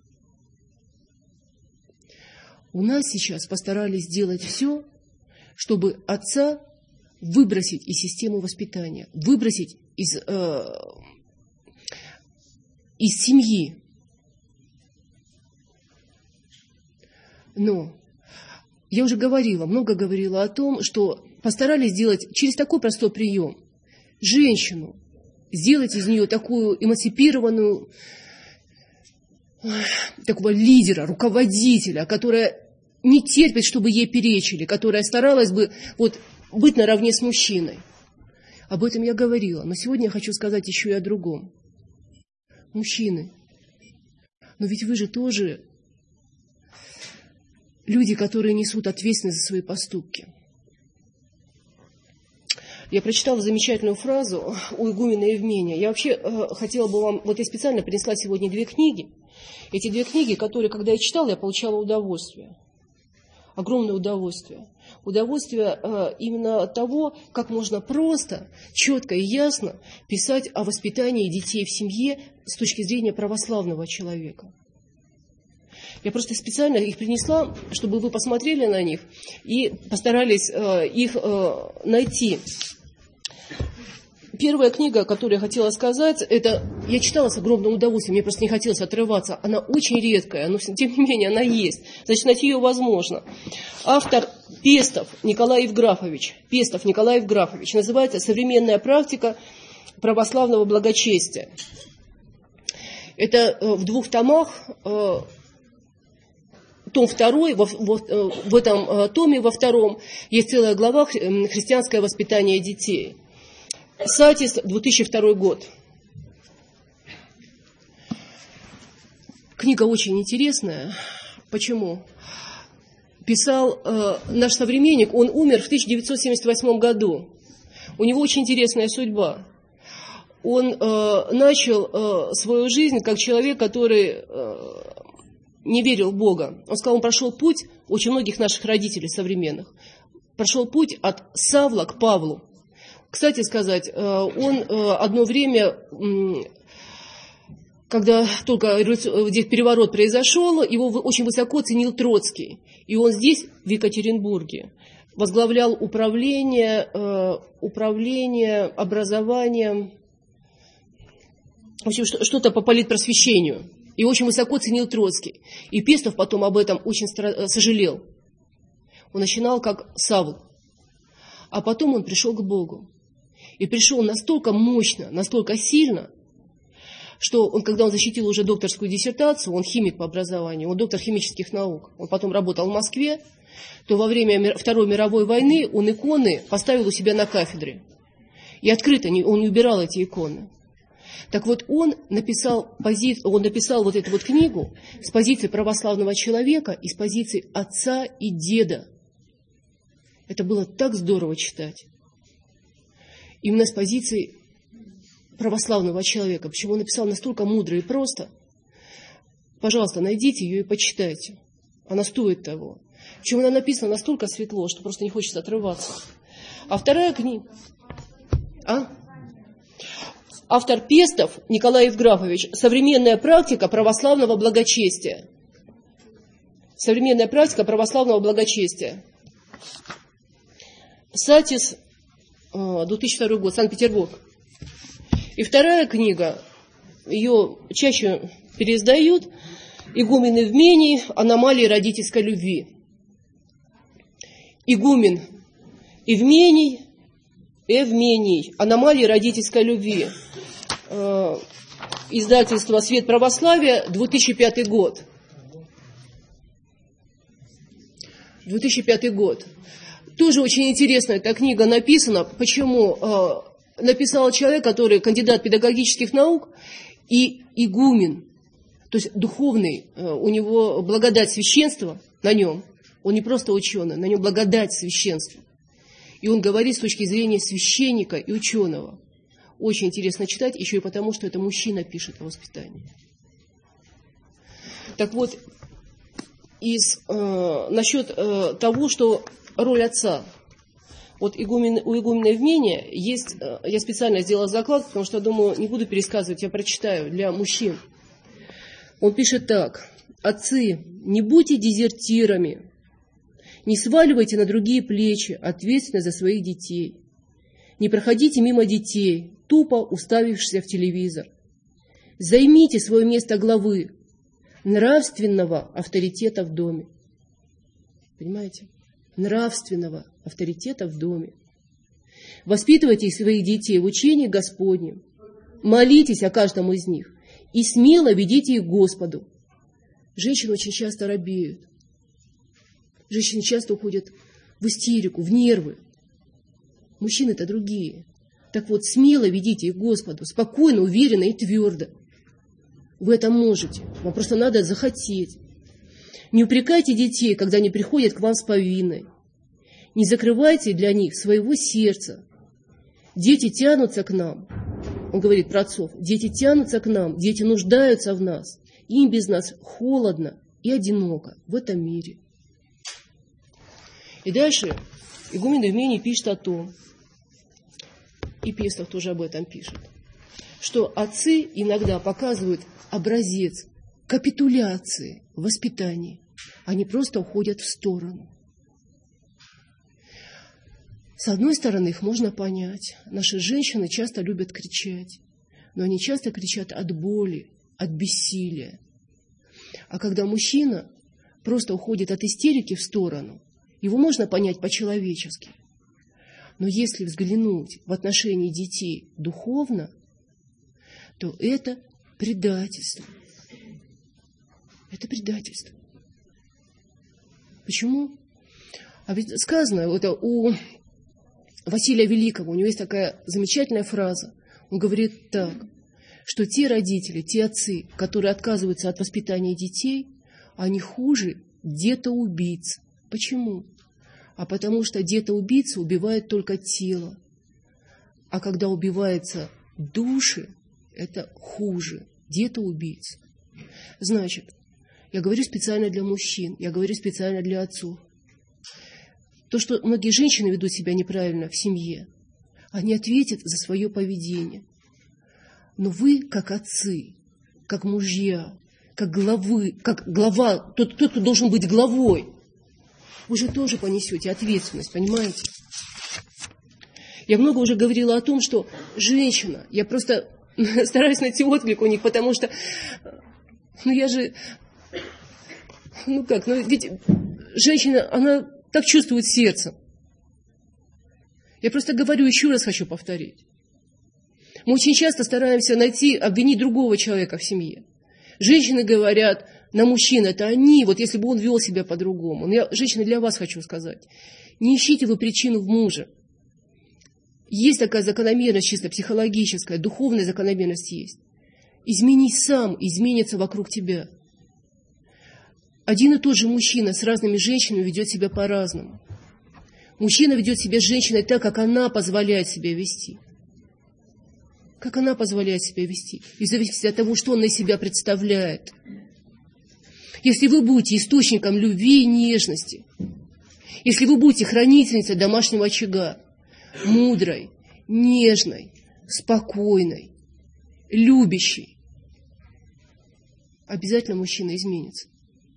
У нас сейчас постарались сделать все, чтобы отца выбросить из системы воспитания, выбросить из, э, из семьи. Но я уже говорила, много говорила о том, что постарались сделать через такой простой прием женщину, сделать из нее такую эмансипированную, такого лидера, руководителя, которая не терпит, чтобы ей перечили, которая старалась бы вот, быть наравне с мужчиной. Об этом я говорила, но сегодня я хочу сказать еще и о другом. Мужчины, но ведь вы же тоже люди, которые несут ответственность за свои поступки. Я прочитала замечательную фразу у игумена Евмения. Я вообще э, хотела бы вам... Вот я специально принесла сегодня две книги. Эти две книги, которые, когда я читала, я получала удовольствие. Огромное удовольствие. Удовольствие э, именно от того, как можно просто, четко и ясно писать о воспитании детей в семье с точки зрения православного человека. Я просто специально их принесла, чтобы вы посмотрели на них и постарались э, их э, найти. Первая книга, которую я хотела сказать, это я читала с огромным удовольствием, мне просто не хотелось отрываться. Она очень редкая, но тем не менее она есть. Значит, найти ее возможно. Автор Пестов Николай Евграфович. Пестов Николай Евграфович. Называется «Современная практика православного благочестия». Это в двух томах. Том второй, в, в, в этом томе во втором есть целая глава «Христианское воспитание детей». Сатис, две тысячи второй год. Книга очень интересная. Почему? Писал э, наш современник, он умер в тысяча девятьсот семьдесят восьмом году. У него очень интересная судьба. Он э, начал э, свою жизнь как человек, который э, не верил в Бога. Он сказал, он прошел путь очень многих наших родителей современных. Прошел путь от Савла к Павлу. Кстати сказать, он одно время, когда только здесь переворот произошел, его очень высоко ценил Троцкий. И он здесь, в Екатеринбурге, возглавлял управление, управление образованием, в общем, что-то по политпросвещению. И очень высоко ценил Троцкий. И Пестов потом об этом очень сожалел. Он начинал как Савл. А потом он пришел к Богу. И пришел настолько мощно, настолько сильно, что он, когда он защитил уже докторскую диссертацию, он химик по образованию, он доктор химических наук, он потом работал в Москве, то во время Второй мировой войны он иконы поставил у себя на кафедре. И открыто он не убирал эти иконы. Так вот, он написал, пози... он написал вот эту вот книгу с позиции православного человека и с позиции отца и деда. Это было так здорово читать. Именно с позиции православного человека. Почему он написал настолько мудро и просто. Пожалуйста, найдите ее и почитайте. Она стоит того. Причем она написана настолько светло, что просто не хочется отрываться. А вторая книга... А? Автор Пестов Николай Евграфович. «Современная практика православного благочестия». Современная практика православного благочестия. Сатис, две тысячи второй год, Санкт-Петербург. И вторая книга, ее чаще переиздают, «Игумен Евмений. Аномалии родительской любви». Игумен Евмений, Евмений. Аномалии родительской любви. Издательство «Свет православия», две тысячи пятый год. две тысячи пятый год. Тоже очень интересно, эта книга написана. Почему? Написал человек, который кандидат педагогических наук и игумен. То есть духовный, у него благодать священства на нем. Он не просто ученый, на нем благодать священства. И он говорит с точки зрения священника и ученого. Очень интересно читать, еще и потому, что это мужчина пишет о воспитании. Так вот, из, э, насчет э, того, что роль отца. Вот игумен, у игумена Евмения есть, э, я специально сделала заклад, потому что, думаю, не буду пересказывать, я прочитаю для мужчин. Он пишет так. Отцы, не будьте дезертирами, не сваливайте на другие плечи ответственность за своих детей. Не проходите мимо детей, тупо уставившихся в телевизор. Займите свое место главы, нравственного авторитета в доме. Понимаете? Нравственного авторитета в доме. Воспитывайте своих детей в учении Господнем. Молитесь о каждом из них и смело ведите их к Господу. Женщины очень часто робеют. Женщины часто уходят в истерику, в нервы. Мужчины-то другие. Так вот, смело ведите их к Господу, спокойно, уверенно и твердо. Вы это можете. Вам просто надо захотеть. Не упрекайте детей, когда они приходят к вам с повинной. Не закрывайте для них своего сердца. Дети тянутся к нам. Он говорит про отцов. Дети тянутся к нам, дети нуждаются в нас. Им без нас холодно и одиноко в этом мире. И дальше игумен Евмений пишет о том, и Пестов тоже об этом пишет, что отцы иногда показывают образец капитуляции в воспитании. Они просто уходят в сторону. С одной стороны, их можно понять. Наши женщины часто любят кричать, но они часто кричат от боли, от бессилия. А когда мужчина просто уходит от истерики в сторону, его можно понять по-человечески. Но если взглянуть в отношении детей духовно, то это предательство. Это предательство. Почему? А ведь сказано, это у Василия Великого, у него есть такая замечательная фраза. Он говорит так, что те родители, те отцы, которые отказываются от воспитания детей, они хуже детоубийц. Почему? А потому что детоубийца убивает только тело. А когда убиваются души, это хуже. Детоубийц. Значит, я говорю специально для мужчин, я говорю специально для отцов. То, что многие женщины ведут себя неправильно в семье, они ответят за свое поведение. Но вы, как отцы, как мужья, как главы, как глава, тот, тот, кто должен быть главой, вы же тоже понесете ответственность, понимаете? Я много уже говорила о том, что женщина, я просто стараюсь найти отклик у них, потому что, ну я же, ну как, ну ведь женщина, она так чувствует сердцем. Я просто говорю, еще раз хочу повторить. Мы очень часто стараемся найти, обвинить другого человека в семье. Женщины говорят на мужчин, это они, вот если бы он вел себя по-другому. Но я, женщины, для вас хочу сказать. Не ищите вы причину в муже. Есть такая закономерность чисто психологическая, духовная закономерность есть. Изменись сам, изменится вокруг тебя. Один и тот же мужчина с разными женщинами ведет себя по-разному. Мужчина ведет себя с женщиной так, как она позволяет себя вести. Как она позволяет себя вести. И в зависимости от того, что он из себя представляет. Если вы будете источником любви и нежности, если вы будете хранительницей домашнего очага, мудрой, нежной, спокойной, любящей, обязательно мужчина изменится.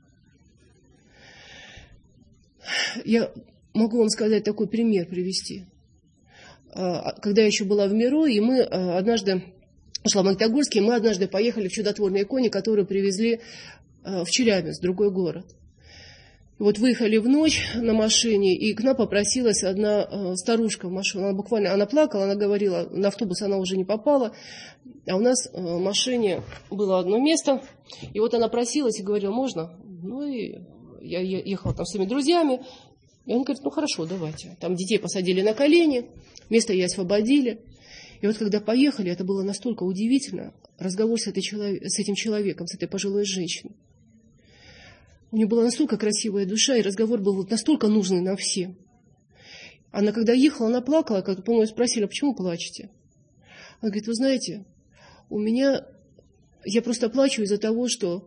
Я могу вам сказать такой пример привести. Когда я еще была в МИРО, и мы однажды, шла в Магнитогорске, мы однажды поехали в чудотворные кони, которые привезли в Челябинск, другой город. Вот выехали в ночь на машине, и к нам попросилась одна старушка в машину. Она буквально, она плакала, она говорила, на автобус она уже не попала, а у нас в машине было одно место. И вот она просилась и говорила, можно? Ну и я ехала там с своими друзьями. И он говорит, ну хорошо, давайте. Там детей посадили на колени, место ей освободили. И вот когда поехали, это было настолько удивительно, разговор с, этой человек, с этим человеком, с этой пожилой женщиной. У нее была настолько красивая душа, и разговор был настолько нужный нам всем. Она, когда ехала, она плакала, как, по-моему, спросили, а почему плачете? Она говорит, вы знаете, у меня, я просто плачу из-за того, что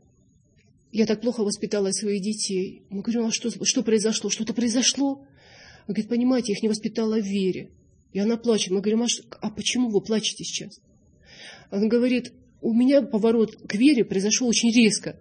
я так плохо воспитала своих детей. Мы говорим, а что, что произошло? Что-то произошло? Она говорит, понимаете, я их не воспитала в вере. И она плачет. Мы говорим, а, а почему вы плачете сейчас? Она говорит, у меня поворот к вере произошел очень резко.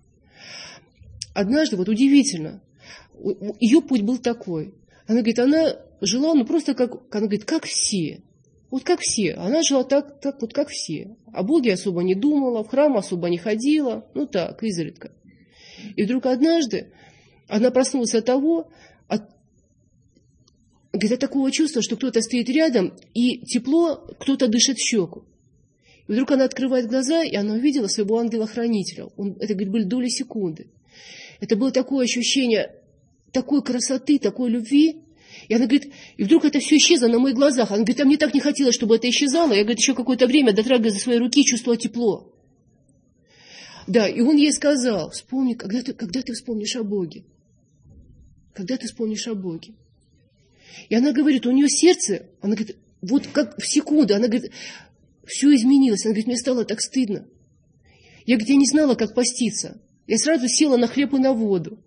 Однажды, вот удивительно, ее путь был такой. Она говорит, она жила, ну просто как, она говорит, как все. Вот как все. Она жила так, так вот как все. О Боге особо не думала, в храм особо не ходила. Ну так, изредка. И вдруг однажды она проснулась от того, от, говорит, от такого чувства, что кто-то стоит рядом, и тепло, кто-то дышит в щеку. И вдруг она открывает глаза, и она увидела своего ангела-хранителя. Он, это, говорит, были доли секунды. Это было такое ощущение такой красоты, такой любви. И она говорит, и вдруг это все исчезло на моих глазах. Она говорит, а мне так не хотелось, чтобы это исчезало. Я, говорит, еще какое-то время, дотрагиваясь за свои руки, чувствовала тепло. Да, и он ей сказал, вспомни, когда ты, когда ты вспомнишь о Боге. Когда ты вспомнишь о Боге. И она говорит, у нее сердце, она говорит, вот как в секунду, она говорит, все изменилось. Она говорит, мне стало так стыдно. Я, говорит, я не знала, как поститься. Я сразу села на хлеб и на воду.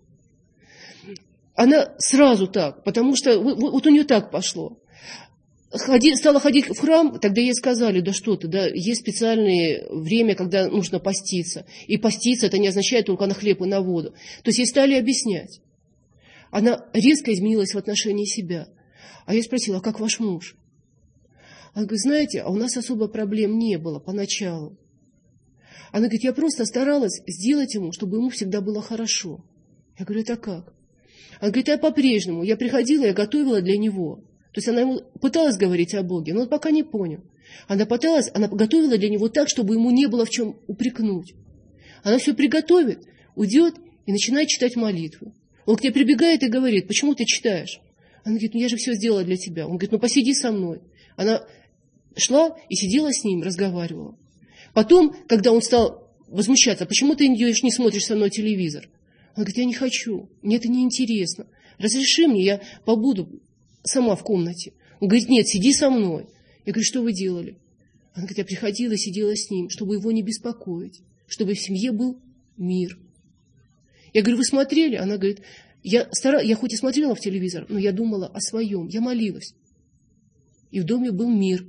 Она сразу так, потому что вот, вот у нее так пошло. Ходи, стала ходить в храм, тогда ей сказали, да что ты, да, есть специальное время, когда нужно поститься. И поститься это не означает только на хлеб и на воду. То есть ей стали объяснять. Она резко изменилась в отношении себя. А я спросила, а как ваш муж? Она говорит, знаете, а у нас особо проблем не было поначалу. Она говорит, я просто старалась сделать ему, чтобы ему всегда было хорошо. Я говорю, это как? Она говорит, я по-прежнему, я приходила, я готовила для него. То есть она ему пыталась говорить о Боге, но он пока не понял. Она пыталась, она готовила для него так, чтобы ему не было в чем упрекнуть. Она все приготовит, уйдет и начинает читать молитвы. Он к ней прибегает и говорит, почему ты читаешь? Она говорит, ну я же все сделала для тебя. Он говорит, ну посиди со мной. Она шла и сидела с ним, разговаривала. Потом, когда он стал возмущаться, почему ты не смотришь со мной телевизор? Он говорит, я не хочу, мне это неинтересно. Разреши мне, я побуду сама в комнате. Он говорит, нет, сиди со мной. Я говорю, что вы делали? Она говорит, я приходила и сидела с ним, чтобы его не беспокоить, чтобы в семье был мир. Я говорю, вы смотрели? Она говорит, я, стара... я хоть и смотрела в телевизор, но я думала о своем, я молилась. И в доме был мир.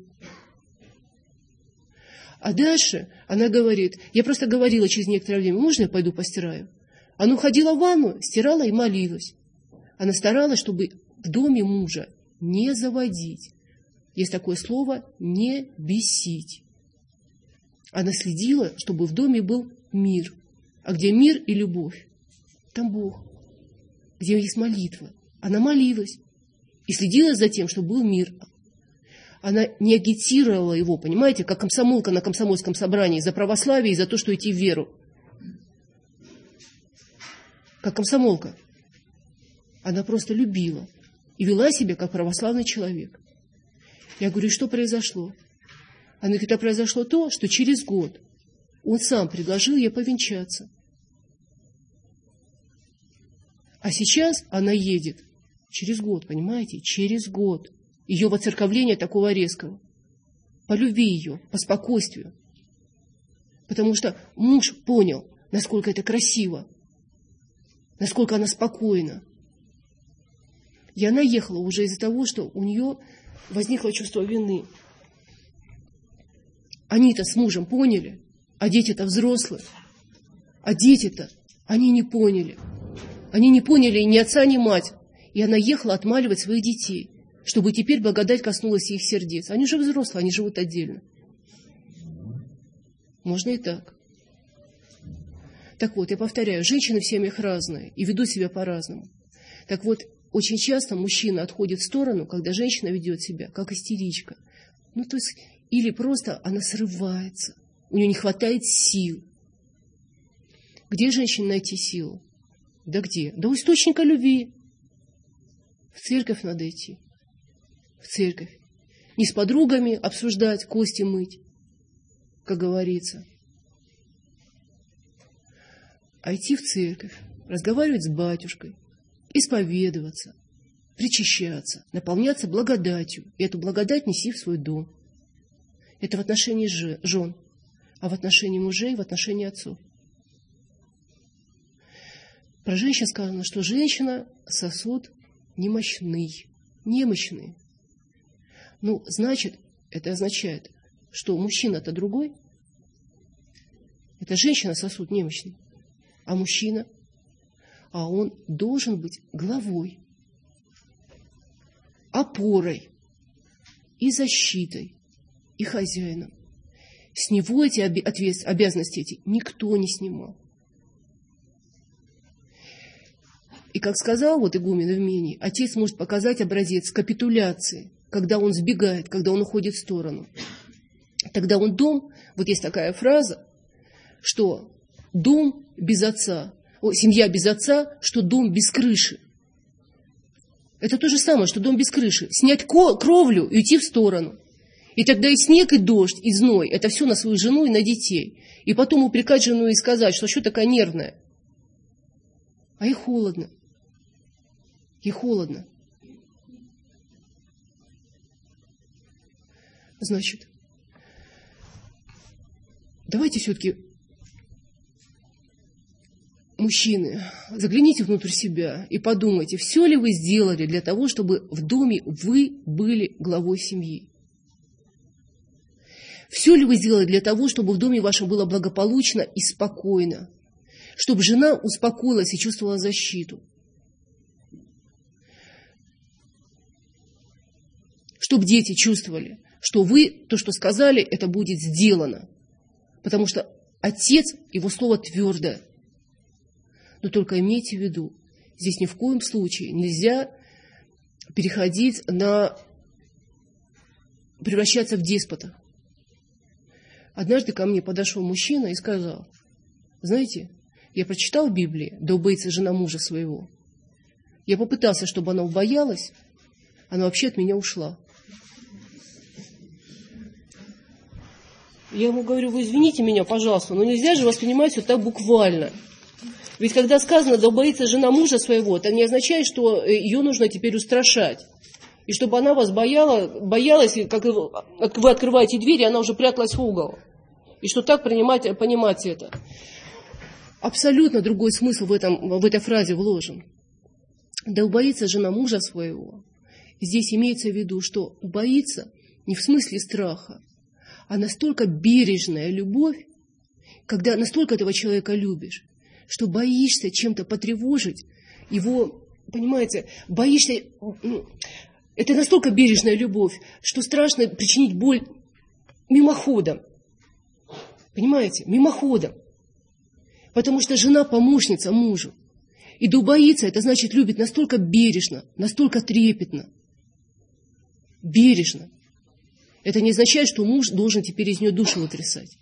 А дальше она говорит, я просто говорила через некоторое время, можно я пойду постираю? Она уходила в ванну, стирала и молилась. Она старалась, чтобы в доме мужа не заводить. Есть такое слово «не бесить». Она следила, чтобы в доме был мир. А где мир и любовь, там Бог. Где есть молитва. Она молилась и следила за тем, чтобы был мир. Она не агитировала его, понимаете, как комсомолка на комсомольском собрании за православие и за то, что идти в веру. Как комсомолка. Она просто любила и вела себя как православный человек. Я говорю, что произошло? Она говорит, а произошло то, что через год он сам предложил ей повенчаться. А сейчас она едет через год, понимаете, через год. Ее воцерковление такого резкого. По любви ее, по спокойствию. Потому что муж понял, насколько это красиво, насколько она спокойна. И она ехала уже из-за того, что у нее возникло чувство вины. Они-то с мужем поняли, а дети-то взрослые. А дети-то, они не поняли. Они не поняли ни отца, ни мать. И она ехала отмаливать своих детей, чтобы теперь благодать коснулась их сердец. Они же взрослые, они живут отдельно. Можно и так. Так вот, я повторяю, женщины в семьях разные и ведут себя по-разному. Так вот, очень часто мужчина отходит в сторону, когда женщина ведет себя как истеричка. Ну, то есть, или просто она срывается, у нее не хватает сил. Где женщине найти силу? Да где? Да у источника любви. В церковь надо идти. В церковь. Не с подругами обсуждать, кости мыть, как говорится. А идти в церковь. разговаривать с батюшкой, исповедоваться, причащаться, наполняться благодатью. И эту благодать неси в свой дом. Это в отношении жен, а в отношении мужей, в отношении отцов. Про женщин сказано, что женщина сосуд немощный, немощный. Ну, значит, это означает, что мужчина-то другой. Это женщина сосуд немощный. А мужчина? А он должен быть главой, опорой и защитой, и хозяином. С него эти обязанности эти никто не снимал. И, как сказал вот игумен Евмений, отец может показать образец капитуляции, когда он сбегает, когда он уходит в сторону. Тогда он дом, вот есть такая фраза, что дом без отца, о, семья без отца, что дом без крыши. Это то же самое, что дом без крыши. Снять кровлю и уйти в сторону. И тогда и снег, и дождь, и зной, это все на свою жену и на детей. И потом упрекать жену и сказать, что что такая нервная. А ей холодно. Ей холодно. Значит, давайте все-таки, мужчины, загляните внутрь себя и подумайте, все ли вы сделали для того, чтобы в доме вы были главой семьи. Все ли вы сделали для того, чтобы в доме вашем было благополучно и спокойно, чтобы жена успокоилась и чувствовала защиту, чтобы дети чувствовали, что вы, то, что сказали, это будет сделано. Потому что отец, его слово твердое. Но только имейте в виду, здесь ни в коем случае нельзя переходить на... превращаться в деспота. Однажды ко мне подошел мужчина и сказал, знаете, я прочитал в Библии, да убоится жена мужа своего. Я попытался, чтобы она убоялась, она вообще от меня ушла. Я ему говорю, вы извините меня, пожалуйста, но нельзя же воспринимать все так буквально. Ведь когда сказано, да убоится жена мужа своего, это не означает, что ее нужно теперь устрашать. И чтобы она вас бояла, боялась, как вы открываете дверь, и она уже пряталась в угол. И что так принимать, понимать это. Абсолютно другой смысл в, этом, в этой фразе вложен. Да убоится жена мужа своего. Здесь имеется в виду, что убоится не в смысле страха, а настолько бережная любовь, когда настолько этого человека любишь, что боишься чем-то потревожить его, понимаете, боишься... Это настолько бережная любовь, что страшно причинить боль мимоходом. Понимаете? Мимоходом. Потому что жена помощница мужу. И да убоится, это значит любит настолько бережно, настолько трепетно. Бережно. Это не означает, что муж должен теперь из нее душу вытрясать.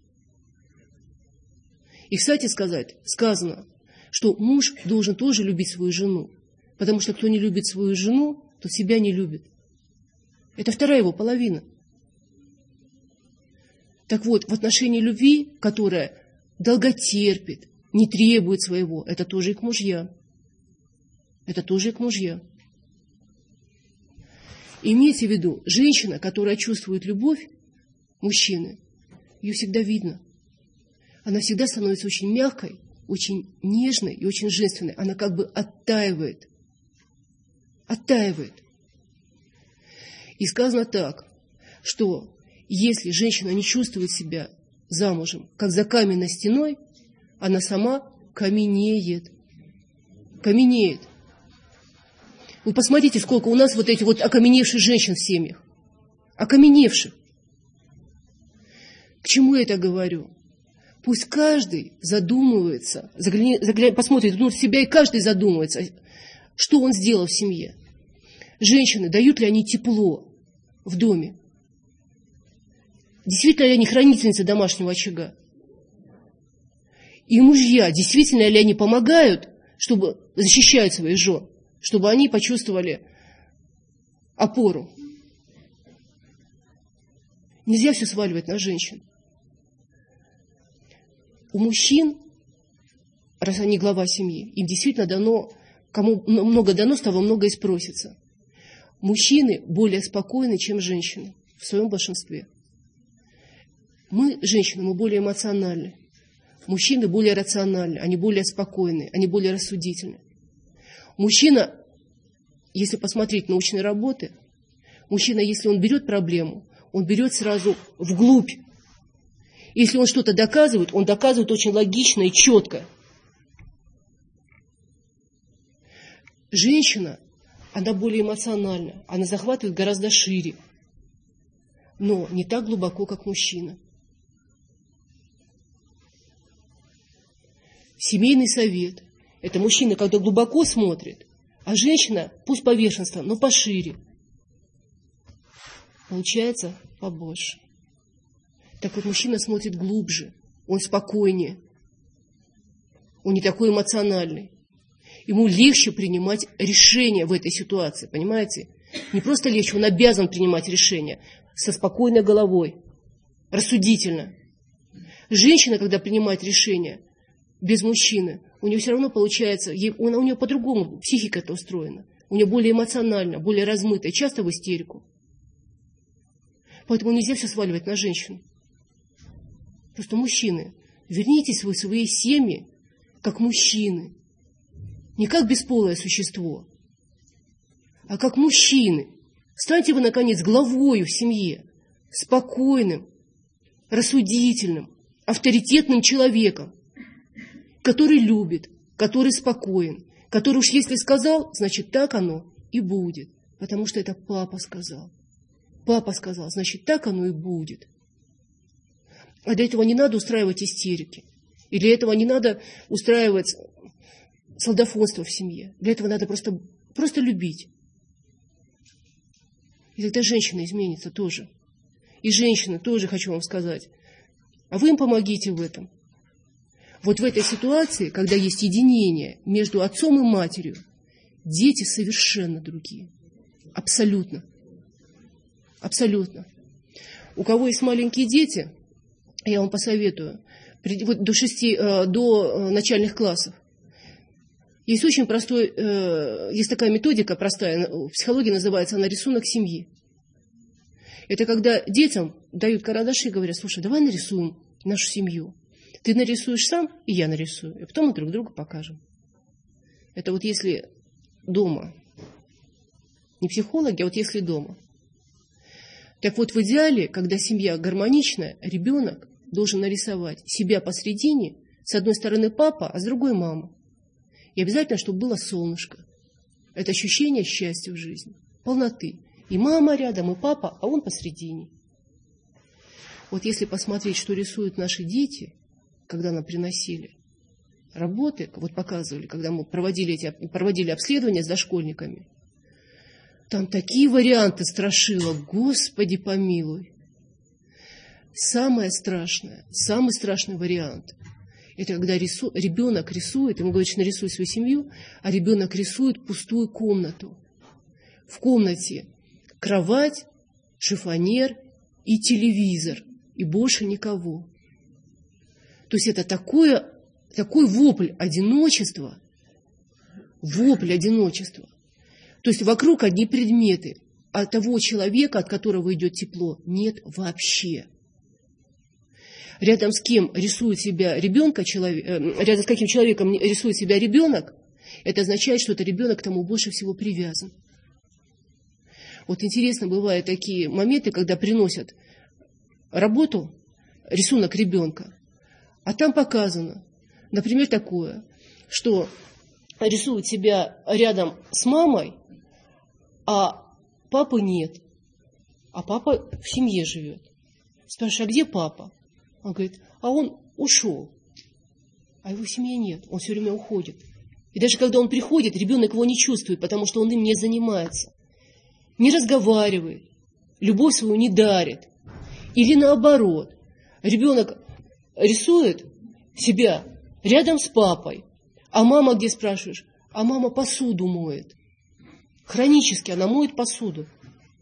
И, кстати сказать, сказано, что муж должен тоже любить свою жену. Потому что кто не любит свою жену, то себя не любит. Это вторая его половина. Так вот, в отношении любви, которая долготерпит, не требует своего, это тоже и к мужьям. Это тоже и к мужьям. Имейте в виду, женщина, которая чувствует любовь мужчины, ее всегда видно. Она всегда становится очень мягкой, очень нежной и очень женственной. Она как бы оттаивает. Оттаивает. И сказано так, что если женщина не чувствует себя замужем, как за каменной стеной, она сама каменеет. Каменеет. Вы посмотрите, сколько у нас вот этих вот окаменевших женщин в семьях. Окаменевших. К чему я это говорю? Пусть каждый задумывается, загляни, загляни, посмотрит внутрь себя, и каждый задумывается, что он сделал в семье. Женщины, дают ли они тепло в доме? Действительно ли они хранительницы домашнего очага? И мужья, действительно ли они помогают, чтобы защищать своих жен, чтобы они почувствовали опору? Нельзя все сваливать на женщин. У мужчин раз они глава семьи, им действительно дано, кому много дано, с того много и спросится. Мужчины более спокойны, чем женщины в своем большинстве. Мы, женщины, мы более эмоциональны. Мужчины более рациональны, они более спокойны, они более рассудительны. Мужчина, если посмотреть научные работы, мужчина, если он берет проблему, он берет сразу вглубь. Если он что-то доказывает, он доказывает очень логично и четко. Женщина, она более эмоциональна, она захватывает гораздо шире, но не так глубоко, как мужчина. Семейный совет – это мужчина, когда глубоко смотрит, а женщина, пусть поверхностно, но пошире. Получается побольше. Так вот, мужчина смотрит глубже, он спокойнее, он не такой эмоциональный. Ему легче принимать решения в этой ситуации, понимаете? Не просто легче, он обязан принимать решения со спокойной головой, рассудительно. Женщина, когда принимает решения без мужчины, у нее все равно получается, у нее по-другому психика это устроена. У нее более эмоционально, более размытая, часто в истерику. Поэтому нельзя все сваливать на женщину. Просто мужчины, вернитесь вы в свои семьи как мужчины. Не как бесполое существо, а как мужчины. Станьте вы, наконец, главою в семье, спокойным, рассудительным, авторитетным человеком, который любит, который спокоен, который уж если сказал, значит так оно и будет, потому что это папа сказал. Папа сказал, значит так оно и будет. А для этого не надо устраивать истерики. И для этого не надо устраивать солдафонство в семье. Для этого надо просто, просто любить. И тогда женщина изменится тоже. И женщины тоже, хочу вам сказать. А вы им помогите в этом. Вот в этой ситуации, когда есть единение между отцом и матерью, дети совершенно другие. Абсолютно. Абсолютно. У кого есть маленькие дети, я вам посоветую, вот до шести, до начальных классов, есть очень простой, есть такая методика простая, в психологии называется она рисунок семьи. Это когда детям дают карандаши и говорят, слушай, давай нарисуем нашу семью. Ты нарисуешь сам, и я нарисую, и потом мы друг другу покажем. Это вот если дома, не психологи, а вот если дома. Так вот в идеале, когда семья гармоничная, ребенок должен нарисовать себя посредине, с одной стороны папа, а с другой мама. И обязательно, чтобы было солнышко. Это ощущение счастья в жизни, полноты. И мама рядом, и папа, а он посредине. Вот если посмотреть, что рисуют наши дети, когда нам приносили работы, вот показывали, когда мы проводили, эти, проводили обследования с дошкольниками, там такие варианты страшила, Господи помилуй. Самое страшное, самый страшный вариант – это когда рису, ребенок рисует, ему говорят, что нарисуй свою семью, а ребенок рисует пустую комнату. В комнате кровать, шифоньер и телевизор, и больше никого. То есть это такое, такой вопль одиночества, вопль одиночества. То есть вокруг одни предметы, а того человека, от которого идет тепло, нет вообще. Рядом с кем рисует себя ребенка, человек, рядом с каким человеком рисует себя ребенок, это означает, что этот ребенок к тому больше всего привязан. Вот интересно, бывают такие моменты, когда приносят работу, рисунок ребенка, а там показано, например, такое, что рисует себя рядом с мамой, а папы нет, а папа в семье живет. Спрашиваю, а где папа? Он говорит, а он ушел, а его в семье нет, он все время уходит. И даже когда он приходит, ребенок его не чувствует, потому что он им не занимается, не разговаривает, любовь свою не дарит. Или наоборот, ребенок рисует себя рядом с папой, а мама где спрашиваешь? А мама посуду моет. Хронически она моет посуду.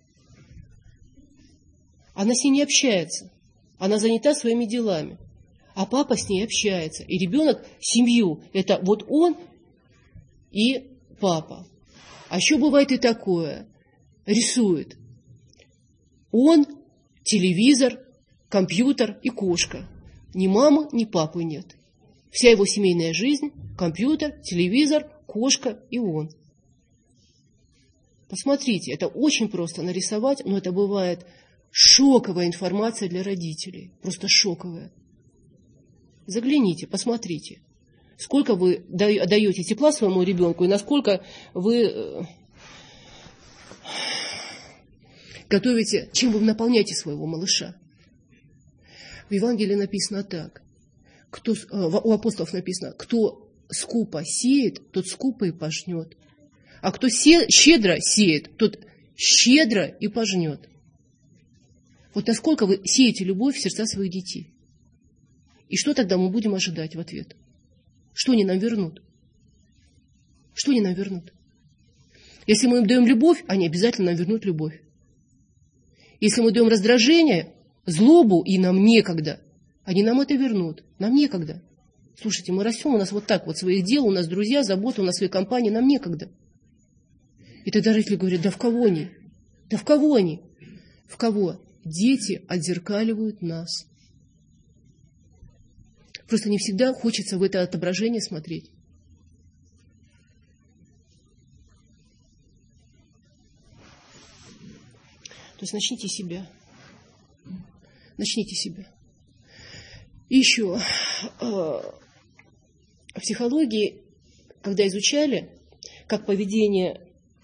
Она с ней не общается. Она занята своими делами. а папа с ней общается. И ребенок семью, это вот он и папа. А еще бывает и такое, рисует. Он, телевизор, компьютер и кошка. Ни мамы, ни папы нет. Вся его семейная жизнь, компьютер, телевизор, кошка и он. Посмотрите, это очень просто нарисовать, но это бывает шоковая информация для родителей. Просто шоковая. Загляните, посмотрите, сколько вы даете тепла своему ребенку и насколько вы готовите, чем вы наполняете своего малыша. В Евангелии написано так. Кто, у апостолов написано, кто скупо сеет, тот скупо и пожнет. А кто се, щедро сеет, тот щедро и пожнет. Вот насколько вы сеете любовь в сердца своих детей. И что тогда мы будем ожидать в ответ? Что они нам вернут? Что они нам вернут? Если мы им даем любовь, они обязательно нам вернут любовь. Если мы даем раздражение, злобу, и нам некогда, они нам это вернут. Нам некогда. Слушайте, мы растем, у нас вот так вот своих дел, у нас друзья, заботы, у нас свои компании, нам некогда. И тогда родители говорят, да в кого они? Да в кого они? В кого? Дети отзеркаливают нас. Просто не всегда хочется в это отображение смотреть. То есть начните себя. Начните себя. И еще в психологии, когда изучали, как поведение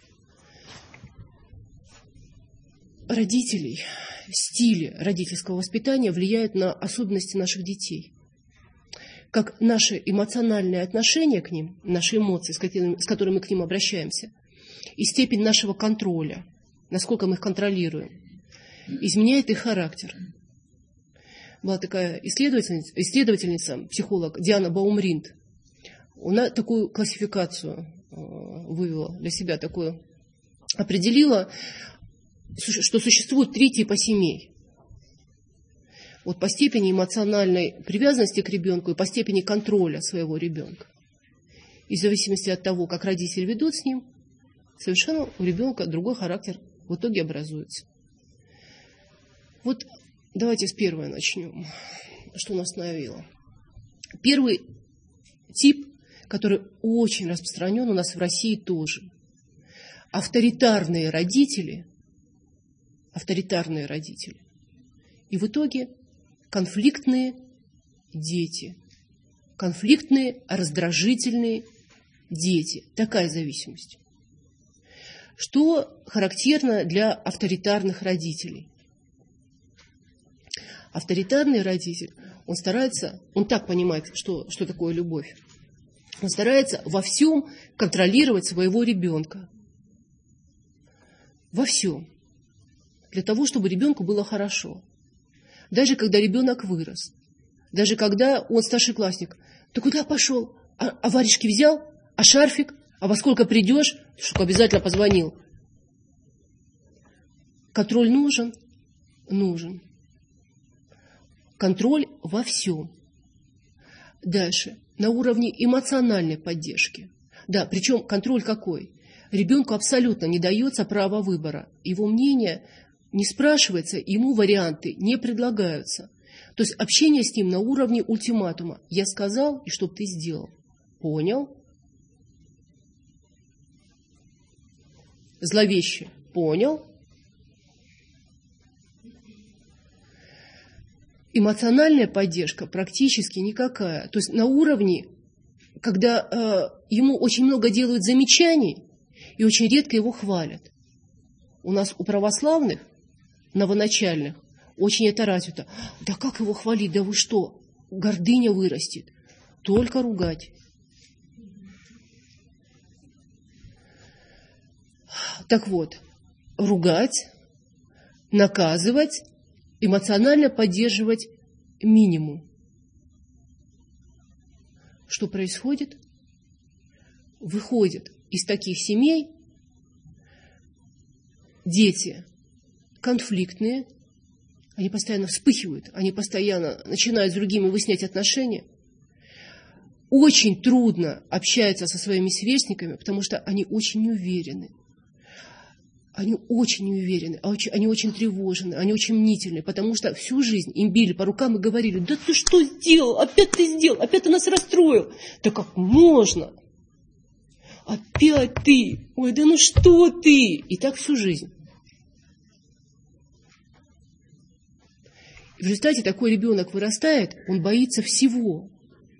родителей, стиль родительского воспитания влияет на особенности наших детей. Как наше эмоциональное отношение к ним, наши эмоции, с которыми, с которыми мы к ним обращаемся, и степень нашего контроля, насколько мы их контролируем, изменяет их характер. Была такая исследовательница, исследовательница психолог Диана Баумринд. Она такую классификацию вывела для себя, такую определила, что существует три типа семей. Вот по степени эмоциональной привязанности к ребенку и по степени контроля своего ребенка. И в зависимости от того, как родители ведут с ним, совершенно у ребенка другой характер в итоге образуется. Вот давайте с первого начнем. Что нас остановило? Первый тип, который очень распространен у нас в России тоже. Авторитарные родители. Авторитарные родители. И в итоге конфликтные дети. Конфликтные, раздражительные дети. Такая зависимость. Что характерно для авторитарных родителей? Авторитарный родитель, он старается, он так понимает, что, что такое любовь. Он старается во всем контролировать своего ребенка. Во всем. Для того, чтобы ребенку было хорошо. Даже когда ребенок вырос. Даже когда он старшеклассник. Ты куда пошел? А, а варежки взял? А шарфик? А во сколько придешь? Чтобы обязательно позвонил. Контроль нужен? Нужен. Контроль во всем. Дальше. На уровне эмоциональной поддержки. Да, причем контроль какой? Ребенку абсолютно не дается право выбора. Его мнение не спрашивается, ему варианты не предлагаются. То есть общение с ним на уровне ультиматума. Я сказал, и чтоб ты сделал. Понял? Зловеще. Понял? Эмоциональная поддержка практически никакая. То есть на уровне, когда э, ему очень много делают замечаний и очень редко его хвалят. У нас у православных, новоначальных, очень это развито. Да как его хвалить? Да вы что? Гордыня вырастет. Только ругать. Так вот, ругать, наказывать, эмоционально поддерживать минимум. Что происходит? Выходят из таких семей дети конфликтные, Они постоянно вспыхивают, они постоянно начинают с другими выяснять отношения. Очень трудно общаться со своими сверстниками, потому что они очень неуверены. Они очень неуверены, они очень тревожены, они очень мнительны, потому что всю жизнь им били по рукам и говорили: да ты что сделал? Опять ты сделал? Опять ты нас расстроил? Да как можно? Опять ты? Ой, да ну что ты? И так всю жизнь. И в результате такой ребенок вырастает, он боится всего.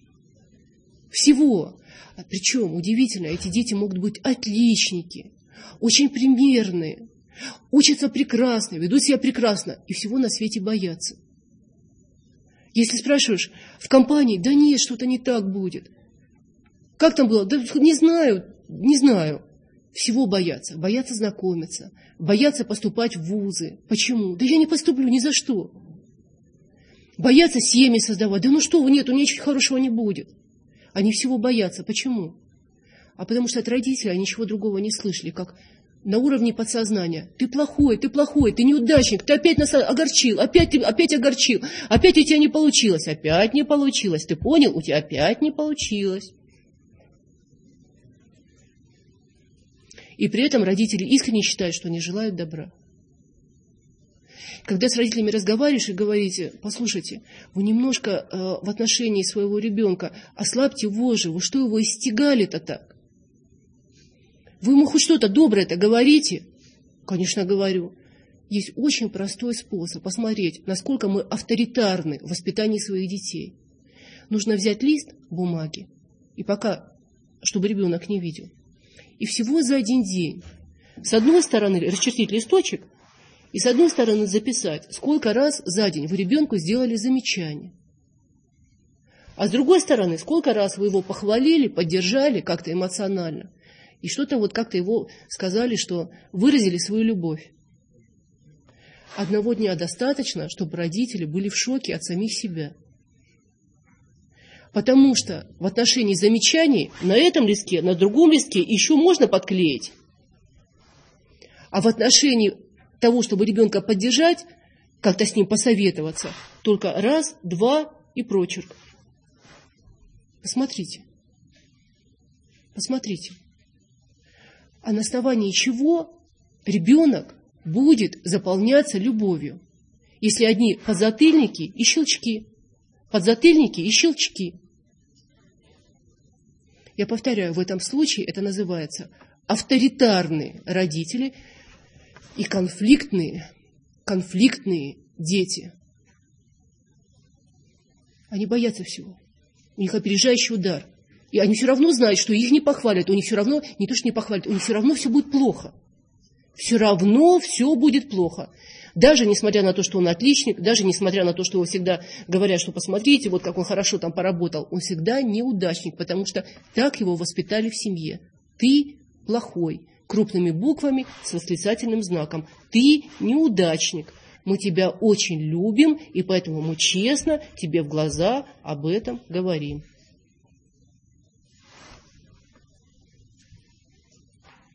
Всего. А причем, удивительно, эти дети могут быть отличники, очень примерные, учатся прекрасно, ведут себя прекрасно и всего на свете боятся. Если спрашиваешь в компании: да нет, что-то не так будет. Как там было? Да не знаю, не знаю. Всего боятся. Боятся знакомиться, боятся поступать в вузы. Почему? Да я не поступлю ни за что. Боятся семьи создавать. Да ну что вы, нет, у меня ничего хорошего не будет. Они всего боятся. Почему? А потому что от родителей они ничего другого не слышали, как на уровне подсознания: ты плохой, ты плохой, ты неудачник, ты опять нас огорчил, опять, ты, опять огорчил, опять у тебя не получилось, опять не получилось, ты понял, у тебя опять не получилось. И при этом родители искренне считают, что они желают добра. Когда с родителями разговариваешь и говорите: послушайте, вы немножко э, в отношении своего ребенка ослабьте вожжи, вы что его истягали-то так? Вы ему хоть что-то доброе-то говорите? Конечно, говорю. Есть очень простой способ посмотреть, насколько мы авторитарны в воспитании своих детей. Нужно взять лист бумаги, и пока, чтобы ребенок не видел, и всего за один день с одной стороны расчертить листочек, и с одной стороны записать, сколько раз за день вы ребенку сделали замечание. А с другой стороны, сколько раз вы его похвалили, поддержали как-то эмоционально. И что-то вот как-то его сказали, что выразили свою любовь. Одного дня достаточно, чтобы родители были в шоке от самих себя. Потому что в отношении замечаний на этом листке, на другом листке еще можно подклеить. А в отношении того, чтобы ребенка поддержать, как-то с ним посоветоваться, только раз, два и прочерк. Посмотрите. Посмотрите. А на основании чего ребенок будет заполняться любовью? Если одни подзатыльники и щелчки. Подзатыльники и щелчки. Я повторяю, в этом случае это называется авторитарные родители и конфликтные, конфликтные дети. Они боятся всего. У них опережающий удар. И они все равно знают, что их не похвалят. У них все равно, не то что не похвалят, у них все равно все будет плохо. Все равно все будет плохо. Даже несмотря на то, что он отличник, даже несмотря на то, что его всегда говорят, что посмотрите, вот как он хорошо там поработал, он всегда неудачник, потому что так его воспитали в семье. Ты плохой. Крупными буквами с восклицательным знаком. Ты неудачник. Мы тебя очень любим, и поэтому мы честно тебе в глаза об этом говорим.